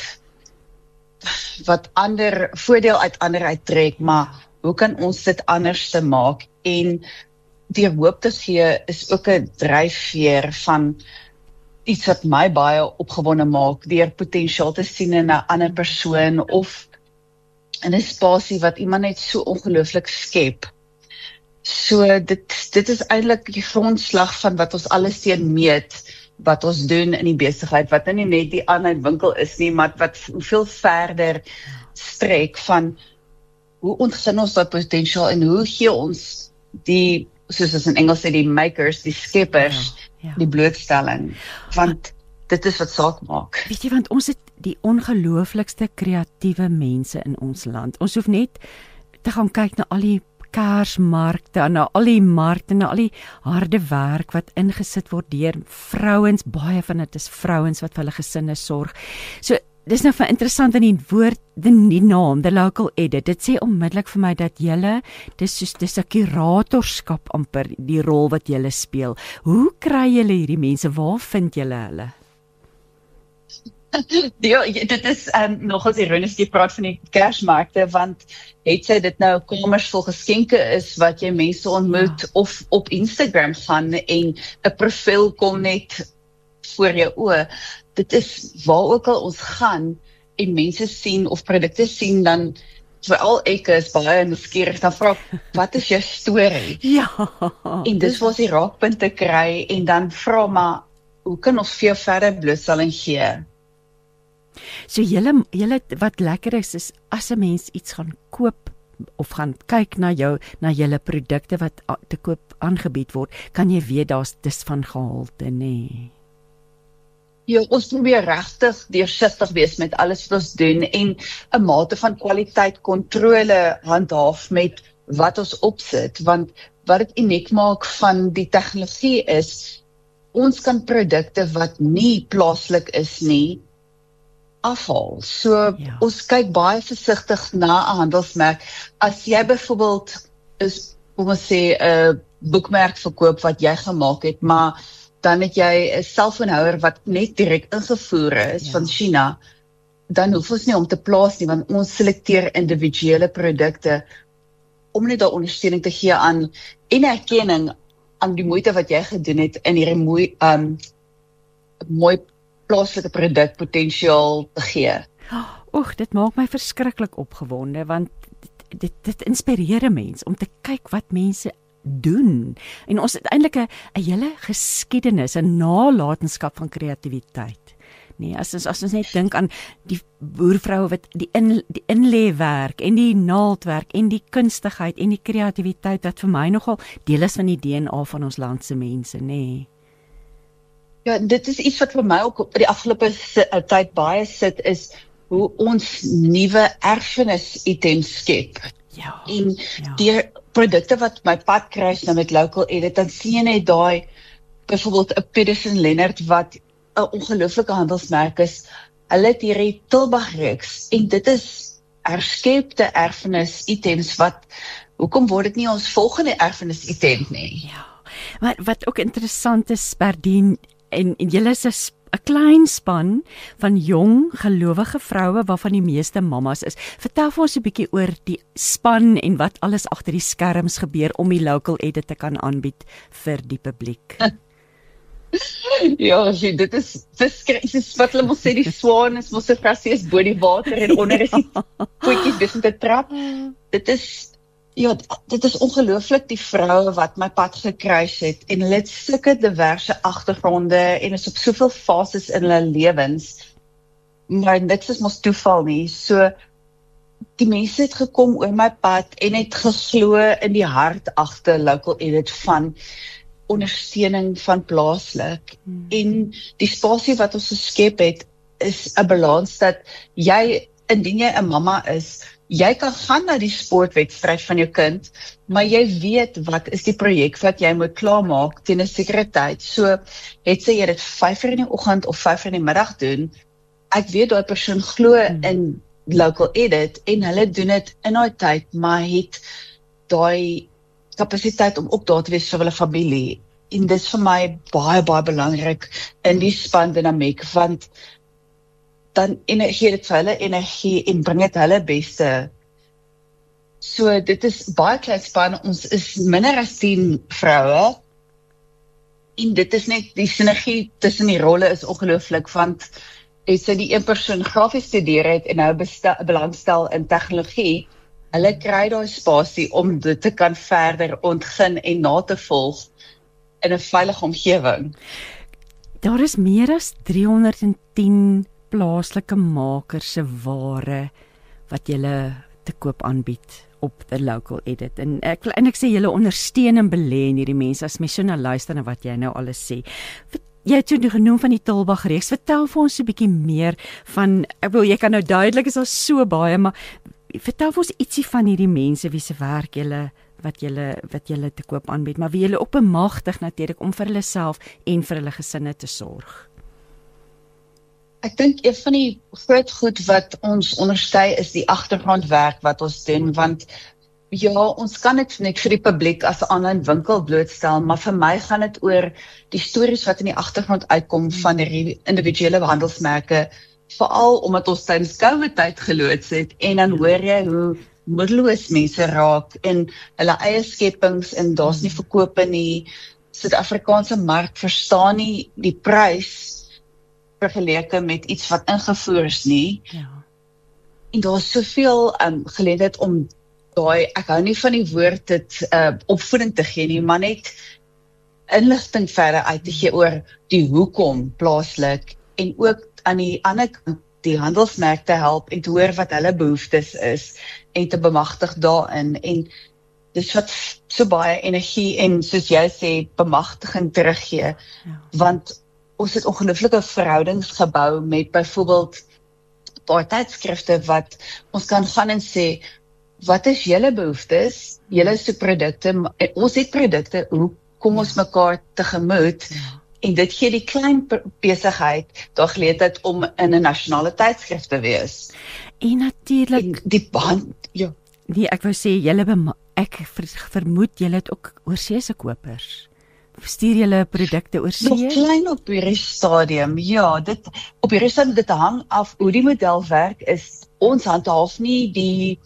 S5: wat ander voordeel uit ander uittrek, maar hoe kan ons dit anders te maak? En die hoop te gee is ook 'n dryfveer van iets wat my baie opgewonde maak, deur potensiaal te sien in 'n ander persoon of in 'n spasie wat iemand net so ongelooflik skep. So dit is eintlik die grondslag van wat ons alles teen meet, wat ons doen in die besigheid, wat nie net die aanlyn winkel is nie, maar wat veel verder strek van hoe ontgin ons dat potensiaal en hoe gee ons die, soos as in Engels sê, die makers, die skeppers, die blootstelling, want dit is wat saak maak.
S1: Weet jy, want ons het die ongelooflikste kreatiewe mense in ons land. Ons hoef net te gaan kyk na al die Kersmarkte, na al die markte, na al die harde werk wat ingesit word deur vrouens, baie van dit is vrouens wat vir hulle gesinne sorg. So dis nou vir interessant in die woord, die naam, The Local Edit, dit sê onmiddellik vir my dat julle, dis 'n kuratorskap amper, die rol wat julle speel. Hoe kry julle hierdie mense, waar vind julle hulle?
S5: Ja, dit is nogals ironies, jy praat van die Kersmarkte, want het sy dit nou kamers vol geskenke is, wat jy mense ontmoet, of op Instagram gaan en 'n profiel kom net voor jou oë. Dit is waar ook al ons gaan en mense sien of produkte sien, dan veral ek is baie nuuskierig, dan vra ek, wat is jou storie?
S1: Ja.
S5: En dis waar ons die raakpunte kry en dan vra maar, hoe kan ons vir jou verder blootstelling gee?
S1: So julle wat lekker is as 'n mens iets gaan koop of gaan kyk na julle produkte wat te koop aangebied word, kan jy weet dis van gehalte, nê?
S5: Ja, ons probeer regtig deursigtig wees met alles wat ons doen en 'n mate van kwaliteit kontrole handhaaf met wat ons opsit, want wat dit uniek maak van die tegnologie is, ons kan produkte wat nie plaaslik is nie, afhaal. So ons kyk baie versigtig na 'n handelsmerk. As jy byvoorbeeld is, kom ons sê, 'n boekmerk verkoop wat jy gemaak het, maar dan het jy 'n selfoonhouer wat net direk ingevoer is van China, dan hoef ons nie om te plaas nie, want ons selekteer individuele produkte om net daai ondersteuning te gee aan en erkenning aan die moeite wat jy gedoen het in hierdie mooi plaaslike produkpotensiaal te gee.
S1: Oeg, dit maak my verskriklik opgewonde, want dit inspireer 'n mens om te kyk wat mense doen. En ons het eintlik 'n hele geskiedenis, 'n nalatenskap van kreatiwiteit. Nee, as ons net dink aan die boervroue wat die inlêwerk en die naaldwerk en die kunstigheid en die kreatiwiteit wat vir my nogal deel is van die DNA van ons land se mense, nê.
S5: Ja, dit is iets wat vir my ook op die afgelope tyd baie sit, is hoe ons nuwe erfenis-items skep.
S1: Ja.
S5: En die produkte wat my pad kruis nou met Local Edit, dan sien jy net daai, byvoorbeeld 'n Pedersen Lennard wat 'n ongelooflike handelsmerk is. Hulle het hierdie Tulbagh-reeks en dit is herskepte erfenis-items hoekom word dit nie ons volgende erfenis-item nie?
S1: Ja. Maar wat ook interessant is, Berdien, en julle is 'n klein span van jong, gelowige vroue waarvan die meeste mammas is. Vertel vir ons 'n bietjie oor die span en wat alles agter die skerms gebeur om die Local Edit te kan aanbied vir die publiek.
S5: Ja, dit is soos wat hulle mos sê, die swaan is mos so presies bo die water en onder is die voetjies besig te trap. Dit is ongelooflik, die vroue wat my pad gekruis het, en hulle het sulke diverse agtergronde en is op soveel fases in hulle lewens, maar niks is mos toeval nie. So die mense het gekom oor my pad en het geglo in die hart agter Local Edit van ondersteuning van plaaslik. En die spasie wat ons geskep het, is 'n balans dat indien jy 'n mamma is, jy kan gaan na die sportwedstryd van jou kind, maar jy weet wat is die projek wat jy moet klaarmaak teen 'n sekere tyd. So, het sy jy dit 5:00 in die oggend of 5:00 in die middag doen, ek weet daai persoon glo in Local Edit en hulle doen dit in daai tyd, maar het daai kapasiteit om ook daar te wees vir hulle familie. En dit is vir my baie, baie belangrik in die spandinamiek, want dan gee dit vir hulle energie en bring dit hulle beste. So dit is baie klein span, ons is minder as 10 vroue, en dit is net, die sinergie tussen die rolle is ongelooflik, want as sy die een persoon grafies studeer het en nou belangstel in tegnologie, hulle kry daai spasie om dit te kan verder ontgin en na te volg in 'n veilige omgewing.
S1: Daar is meer as 310 plaaslike makers se ware wat julle te koop aanbied op die Local Edit. En ek sê julle ondersteun en belê in hierdie mense, as mens so na luister na wat jy nou alles sê. Jy het so genoem van die Tulbagh-reeks. Vertel vir ons 'n bietjie meer van, jy kan nou duidelik, is al so baie, maar vertel vir ons ietsie van hierdie mense wie se werk wat julle te koop aanbied, maar wie julle ook bemagtig natuurlik om vir hulle self en vir hulle gesinne te sorg.
S5: Ek dink een van die groot goed wat ons onderskei is die agtergrondwerk wat ons doen, want ja, ons kan dit net vir die publiek as 'n aanlyn winkel blootstel, maar vir my gaan dit oor die stories wat in die agtergrond uitkom van die individuele handelsmerke, veral omdat ons tydens COVID-tyd geloods het, en dan hoor jy hoe moedeloos mense raak in hulle eie skepings, en daar's nie verkope nie. Suid-Afrikaanse mark verstaan nie die prys vergeleke met iets wat ingevoer is nie.
S1: Ja.
S5: En daar's soveel geleentheid om ek hou nie van die woord dit opvoeding te gee nie, maar net inligting verder uit te gee oor die hoekom plaaslik, en ook aan die ander kant die handelsmerk te help en te hoor wat hulle behoeftes is en te bemagtig daarin, en dis wat so baie energie en soos jy sê, bemagtiging teruggee, want ons het ongelooflike verhoudings gebou met byvoorbeeld paar tydskrifte wat ons kan gaan en sê, wat is julle behoeftes, julle soek produkte, ons het produkte, hoe kom ons mekaar tegemoet, en dit gee die klein besigheid daar geleentheid om in 'n nasionale tydskrif te wees.
S1: En natuurlik
S5: die band, ja.
S1: Nee, ek wou sê ek vermoed julle het ook oorseese kopers. Stuur julle produkte oorsee?
S5: Nog klein op hierdie stadium, ja, op hierdie stadium dit hang af hoe die model werk is. Ons handhaaf nie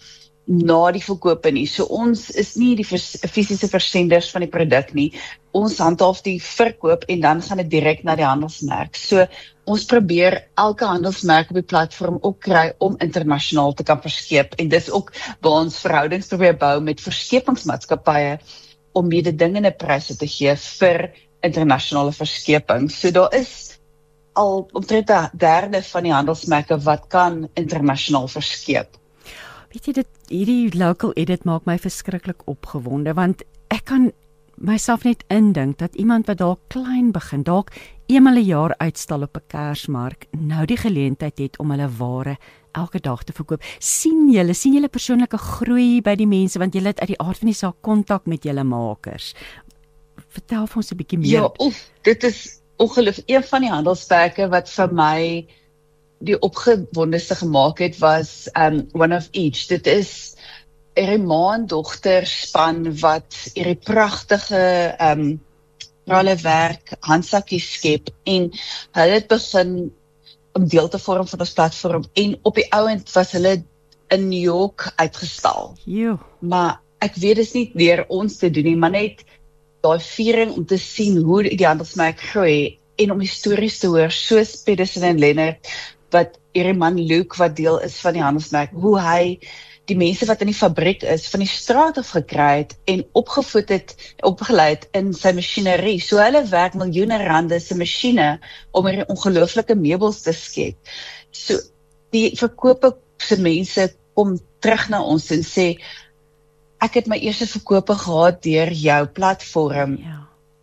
S5: na die verkope nie. So ons is nie die fisiese versenders van die produk nie. Ons handhaaf die verkoop en dan gaan dit direk na die handelsmerk. So ons probeer elke handelsmerk op die platform ook kry om internasionaal te kan verskeep. En dis ook waar ons verhoudings probeer bou met verskepingsmaatskappye om mededingende pryse te gee vir internasionale verskeping. So daar is al omtrent 1/3 van die handelsmerke wat kan internasionaal verskeep.
S1: Weet jy, hierdie Local Edit maak my verskriklik opgewonde, want ek kan myself net indink dat iemand wat dalk klein begin, dalk eenmal 'n jaar uitstal op 'n Kersmark, nou die geleentheid het om hulle ware elke dag te verkoop. Sien julle persoonlike groei by die mense, want julle het uit die aard van die saak kontak met julle makers. Vertel vir ons 'n bietjie meer.
S5: Ja, dit is ongelooflik. Een van die handelsperke wat vir my die opgewondeste gemaak het, was One of Each. Dit is hierdie ma en dogter span wat hierdie pragtige hulle werk handsakkies skep, en hulle het begin om deel te vorm van ons platform, en op die ouend was hulle in New York uitgestal.
S1: Jo.
S5: Maar ek weet dit is nie deur ons te doen nie, maar net daai viering om te sien hoe die handelsmerk groei, en om stories te hoor, soos Pedersen en Lennart, wat hierdie man Luke, wat deel is van die handelsmerk, hoe hy die mense wat in die fabriek is, van die straat af gekry het, en opgeleid in sy masjinerie. So hulle werk miljoene rande se masjiene, om hierdie ongelooflike meubels te skep. So die verkope se mense kom terug na ons en sê, ek het my eerste verkope gehad deur jou platform,
S1: Ja.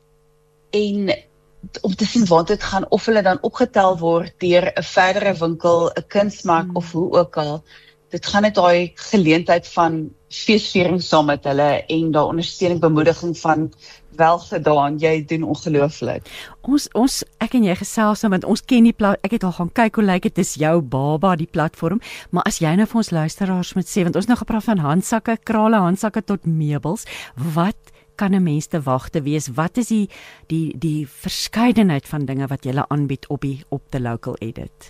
S5: en om te sien waar dit gaan, of hulle dan opgetel word deur 'n verdere winkel, 'n kunsmark of hoe ook al. Dit gaan net daai geleentheid van feesviering saam met hulle, en daai ondersteuning, bemoediging van welgedaan, jy doen ongelooflik.
S1: Ek en jy gesels nou, want ons ken die ek het al gaan kyk hoe lyk dit, is jou baba die platform, maar as jy nou vir ons luisteraars moet sê, want ons nou gepraat van handsakke, krale, handsakke tot meubels, wat kan 'n mens te wag te wees? Wat is die verskeidenheid van dinge wat jy aanbied op The Local Edit?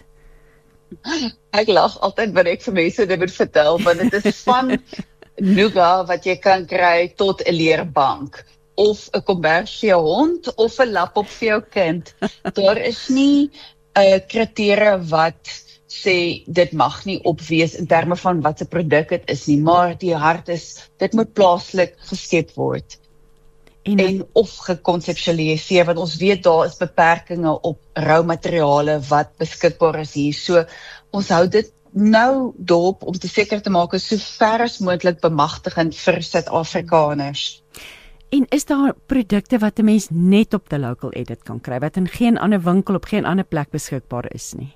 S5: Ek lag altyd wanneer ek vir mense dit moet vertel, want dit is van nougat wat jy kan kry tot 'n leerbank, of 'n kombers vir jou hond, of 'n laptop vir jou kind. Daar is nie 'n kriteria wat sê dit mag nie opwees in terme van wat 'n produk dit is nie, maar die hart is, dit moet plaaslik geskep word. En of gekonseptualiseer, want ons weet daar is beperkings op rou materiale wat beskikbaar is hier. So ons hou dit nou dop om te seker te maak is so ver as moontlik bemagtigend vir Suid-Afrikaners.
S1: En is daar produkte wat 'n mens net op The Local Edit kan kry, wat in geen ander winkel op geen ander plek beskikbaar is nie?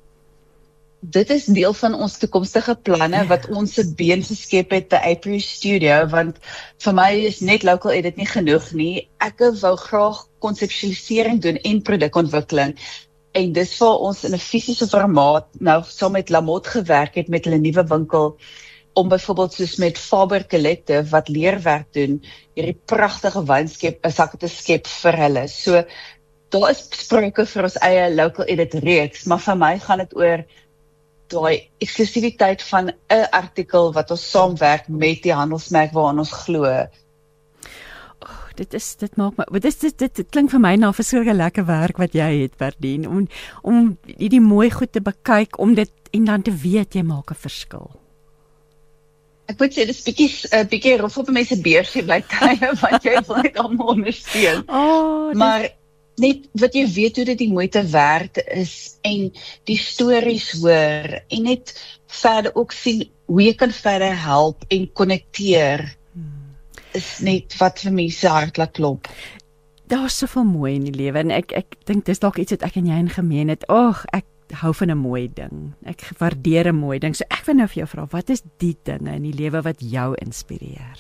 S5: Dit is deel van ons toekomstige planne wat ons se been geskep het by April Studio, want vir my is net Local Edit nie genoeg nie. Ek wou graag konseptualisering doen en produkontwikkeling, en dis waar ons in 'n fisiese formaat nou saam met Lamotte gewerk het met hulle nuwe winkel, om byvoorbeeld soos met Faber Collective wat leerwerk doen, hierdie pragtige sakke te skep vir hulle. So daar is sprake vir ons eie Local Edit reeks, maar vir my gaan dit oor daai eksklusiwiteit van 'n artikel wat ons saamwerk met die handelsmerk waaraan ons glo.
S1: Dit maak my, dit klink vir my na verskeie lekker werk wat jy het, Berdien, om die mooi goed te bekyk, om dit en dan te weet jy maak 'n verskil.
S5: Ek moet sê, dis bietjie rof op mense beursie bly tye, want jy wil net almal ondersteun. Maar net wat jy weet hoe dit die moeite werd is, en die stories hoor, en net verder ook sien hoe jy kan verder help en konnekteer, is net wat vir mense hart laat klop.
S1: Daar's soveel mooi in die lewe, en ek dink dis dalk iets wat ek en jy in gemeen het. Ek hou van 'n mooi ding. Ek waardeer 'n mooi ding. So ek wil nou vir jou vra, wat is die dinge in die lewe wat jou inspireer?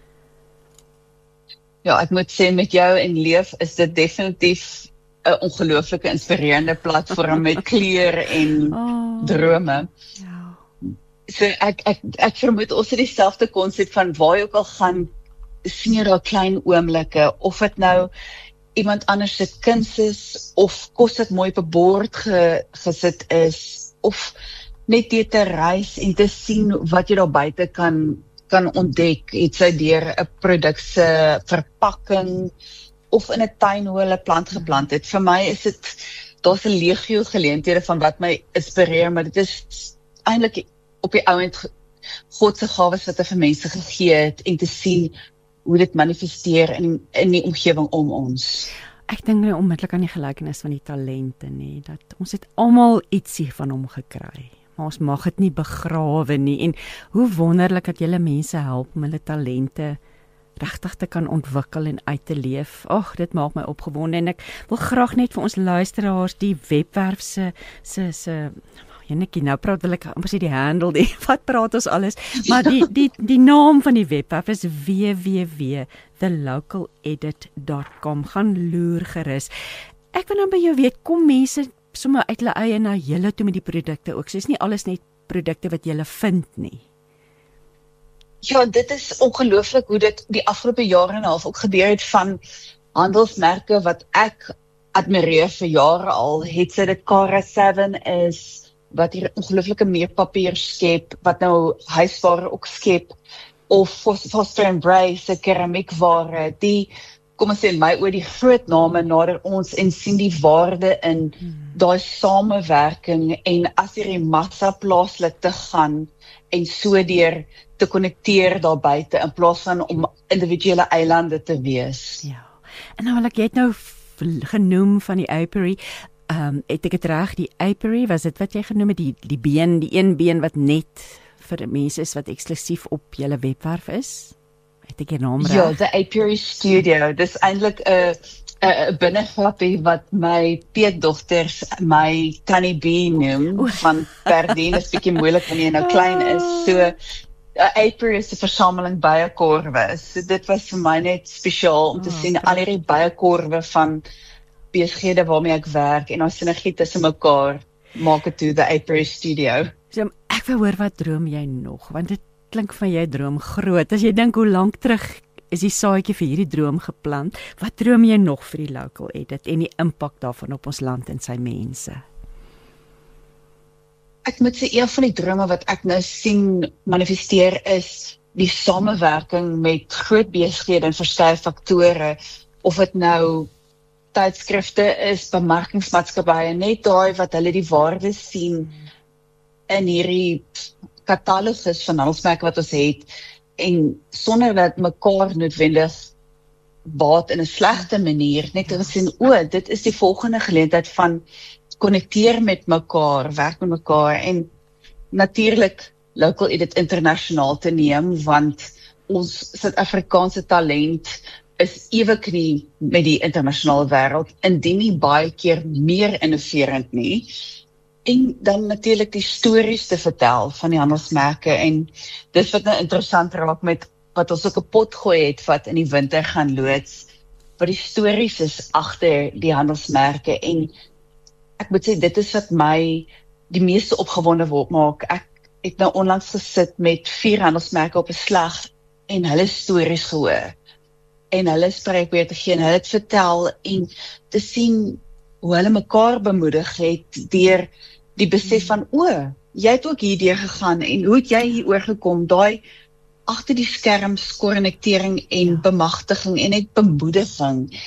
S5: Ja, ek moet sê, met jou en Leef is dit definitief 'n ongelooflike inspirerende platform met kleur en drome.
S1: Ja.
S5: So ek vermoed ons het dieselfde konsep van waar jy ook al gaan, sien jy daar klein oomblikke, of dit nou iemand anders se kuns is, of kos dit mooi op 'n bord gesit is, of net deur te reis en te sien wat jy daar buite kan ontdek, het sy deur 'n produk se verpakking, of in 'n tuin hoe hulle plant geplant het. Vir my is dit, daar's 'n legio geleenthede van wat my inspireer, maar dit is eintlik op die ouend God se gawes wat hy vir mense gegee het, en te sien hoe dit manifesteer in die omgewing om ons.
S1: Ek dink nou onmiddellik aan die gelykenis van die talente, nee, dat ons het almal ietsie van hom gekry, maar ons mag dit nie begrawe nie, en hoe wonderlik dat julle mense help om hulle talente regtig te kan ontwikkel en uit te leef. Ag, dit maak my opgewonde en ek wil graag net vir ons luisteraars die webwerf se Jannetjie, nou praat wil ek amper sê die handle, wat praat ons alles, maar die naam van die webwerf is www.thelocaleedit.com. Gaan loer gerus. Ek wil nou by jou weet, kom mense sommer uit hulle eie na julle toe met die produkte ook, so is nie alles net produkte wat julle vind nie.
S5: Ja, dit is ongelooflik hoe dit die afgelope jare en 'n half ook gebeur het van handelsmerke wat ek admireer vir jare al, het sy dit Cara 7 is, wat hier ongelooflike meerpapier skep, wat nou huisware ook skep, of Foster & Brace, se keramiekware, die, kom ons sê in my oor die groot name nader ons en sien die waarde in daai samewerking en as hierdie massa plaaslik te gaan en so deur te konnekteer daar buite in plaas van om individuele eilande te wees.
S1: Ja, en nou wil ek, jy het nou genoem van die apiary, het ek het reg, die apiary, was dit wat jy genoem het, die been, die een been wat net vir mense is wat eksklusief op julle webwerf is? Het ek die naam reg?
S5: Ja, the Apiary Studio, dis eintlik 'n binnegrapie wat my peetdogters my Tannie B noem, van Perdien is bietjie moeilik wanneer jy nou klein is, so apiary is 'n versameling byekorwe, so dit was vir my net spesiaal om te sien al hierdie byekorwe van besighede waarmee ek werk en ons sinergie tussen mekaar maak dit toe the Apiary Studio.
S1: So, ek wil hoor, wat droom jy nog? Want dit klink van jy droom groot. As jy dink hoe lank terug is die saadjie vir hierdie droom geplant, wat droom jy nog vir die Local Edit en die impak daarvan op ons land en sy mense?
S5: Ek moet sê, een van die drome wat ek nou sien manifesteer is die samewerking met groot besighede en verskeie faktore, of dit nou tydskrifte is, bemarkingsmaatskappye, net daai wat hulle die waarde sien in hierdie katalogus van handelsmerke wat ons het, en sonder dat mekaar noodwendig baat in 'n slegte manier, net te sien, dit is die volgende geleentheid van konnekteer met mekaar, werk met mekaar, en natuurlik Local Edit internasionaal te neem, want ons Suid-Afrikaanse talent is eweknie met die internasionale wêreld, indien nie baie keer meer innoverend nie, en dan natuurlik die stories te vertel van die handelsmerke, en dis wat nou interessant raak met wat ons ook 'n pot gooi het wat in die winter gaan loods, wat die stories is agter die handelsmerke, en ek moet sê, dit is wat my die meeste opgewonde maak. Ek het nou onlangs gesit met 4 handelsmerke op 'n slag, en hulle stories gehoor, en hulle spreekbeurt te gee, en hulle het vertel, en te sien hoe hulle mekaar bemoedig het, deur die besef van, jy het ook hierdeur gegaan, en hoe het jy hier oorgekom, daai agter die skerms konnektering en bemagtiging, en net bemoediging.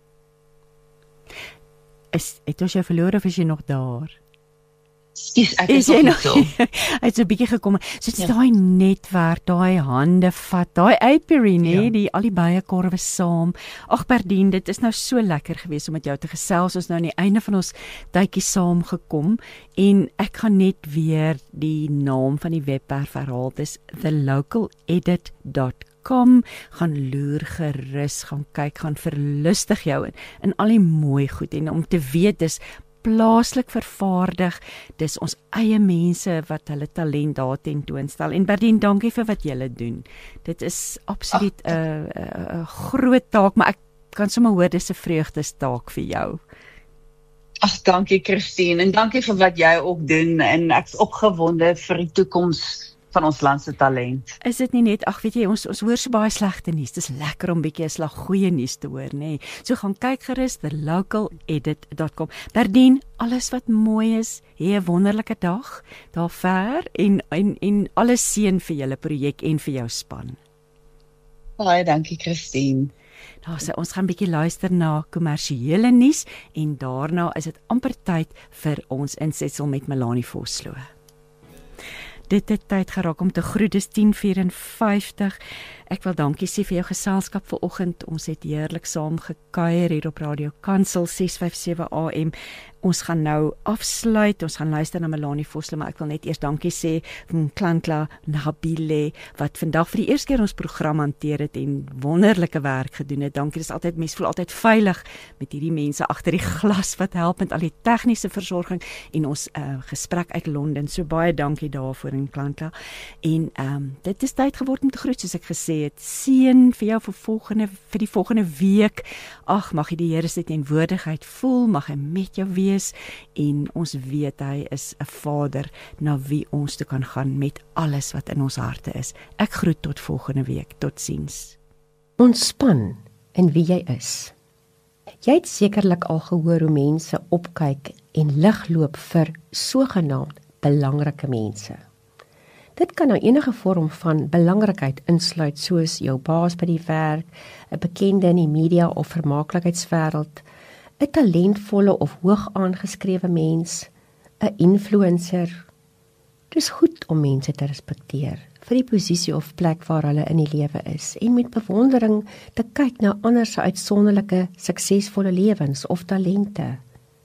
S1: Het ons jou verloor, of is jy nog daar?
S5: Ek is nog so.
S1: Hy het so 'n bietjie gekom. So dit is daai netwerk, daai hande vat, daai apiary, die al die byekorwe saam. Ag Perdien, dit is nou so lekker geweest om met jou te gesels. Ons nou aan die einde van ons tydjie saam gekom, en ek gaan net weer die naam van die webwerf herhaal. Dis thelocaleedit.com. Gaan loer gerus, gaan kyk, gaan verlustig jou in al die mooi goed, en om te weet dis plaaslik vervaardig, dis ons eie mense wat hulle talent daar tentoonstel. En Perdien, dankie vir wat julle doen. Dit is absoluut 'n groot taak, maar ek kan sommer hoor dis 'n vreugdestaak vir jou.
S5: Ag, dankie Christine, en dankie vir wat jy ook doen, en ek's opgewonde vir die toekoms van ons land se talent.
S1: Is dit nie net, weet jy, ons hoor so baie slegte nuus. Dis lekker om bietjie 'n slag goeie nuus te hoor, nê. So gaan kyk gerus thelocaleedit.com. Perdien, alles wat mooi is, hê 'n wonderlike dag daar ver, en alles seën vir julle projek en vir jou span.
S5: Baie dankie Christine.
S1: Nou, ons gaan bietjie luister na kommersiële nuus, en daarna is dit amper tyd vir ons insetsel met Melanie Vosloo. Dit het tyd geraak om te groet, dis 10:54. Ek wil dankie sê vir jou geselskap vanoggend. Ons het heerlik saam gekuier hier op Radio Kansel 657 AM. Ons gaan nou afsluit, ons gaan luister na Melanie Vosloo, maar ek wil net eers dankie sê vir Klankla Nabile, wat vandag vir die eerste keer ons program hanteer het en wonderlike werk gedoen het. Dankie, dis altyd, mens voel altyd veilig met hierdie mense agter die glas wat help met al die tegniese versorging en ons gesprek uit Londen. So baie dankie daarvoor in Klankla. En dit is tyd geword om te groet, soos ek gesê het. Seën vir jou vir die volgende week. Ag, mag jy die Here se teenwoordigheid voel, mag hy met jou wees en ons weet hy is 'n Vader na wie ons toe kan gaan met alles wat in ons harte is. Ek groet tot volgende week. Totsiens.
S6: Ontspan in wie jy is. Jy het sekerlik al gehoor hoe mense opkyk en ligloop vir sogenaamd belangrike mense. Dit kan nou enige vorm van belangrikheid insluit, soos jou baas by die werk, 'n bekende in die media of vermaaklikheidswêreld, 'n talentvolle of hoog aangeskrewe mens, 'n influencer. Dis goed om mense te respekteer vir die posisie of plek waar hulle in die lewe is en met bewondering te kyk na ander se uitsonderlike, suksesvolle lewens of talente.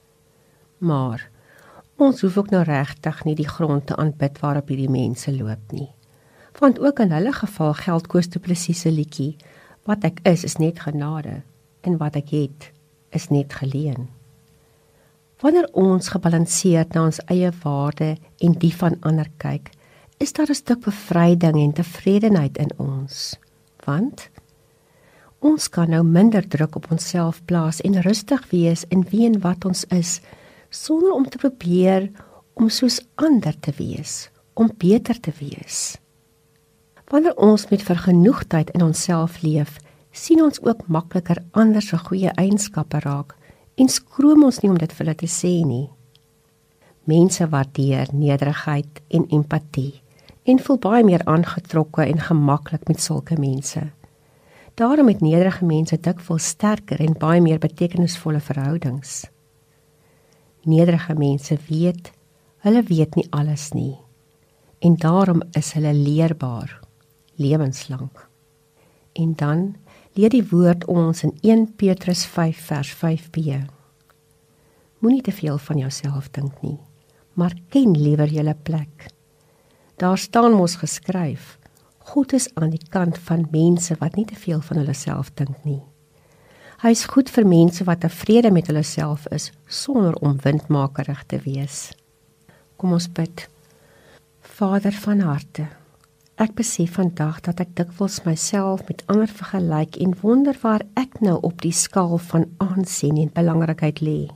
S6: Maar ons hoef ook nou regtig nie die grond te aanbid waarop hierdie mense loop nie. Want ook in hulle geval geld Koos Du Plessis se liedjie, wat ek is net genade, en wat ek het, is net geleen. Wanneer ons gebalanseerd na ons eie waarde en die van ander kyk, is daar 'n stuk bevryding en tevredenheid in ons. Want ons kan nou minder druk op onsself plaas en rustig wees in wie en wat ons is, sonder om te probeer om soos ander te wees, om beter te wees. Wanneer ons met vergenoegdheid in onsself leef, sien ons ook makliker ander se goeie eienskappe raak en skroom ons nie om dit vir hulle te sê nie. Mense waardeer nederigheid en empatie en voel baie meer aangetrokke en gemaklik met sulke mense. Daarom het nederige mense dikwels sterker en baie meer betekenisvolle verhoudings. Nederige mense weet, hulle weet nie alles nie, en daarom is hulle leerbaar, lewenslang. En dan leer die woord ons in 1 Petrus 5 vers 5b. Moenie te veel van jouself dink nie, maar ken liewer julle plek. Daar staan mos geskryf, God is aan die kant van mense wat nie te veel van hulle self dink nie. Hy is goed vir mense wat tevrede met hulle self is, sonder om windmakerig te wees. Kom ons bid. Vader van harte, ek besef vandag dat ek dikwels myself met ander vergelyk en wonder waar ek nou op die skaal van aansien en belangrikheid lê.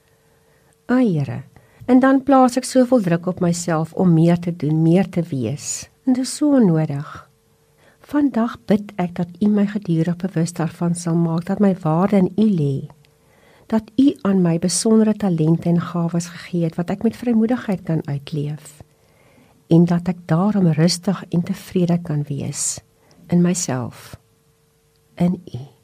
S6: Here, en dan plaas ek soveel druk op myself om meer te doen, meer te wees. En dit is so onnodig. Vandag bid ek dat U my gedurig bewus daarvan sal maak dat my waarde in U lê. Dat U aan my besondere talente en gawes gegee het wat ek met vrymoedigheid kan uitleef. En dat ek daarom rustig en tevrede kan wees in myself, in U.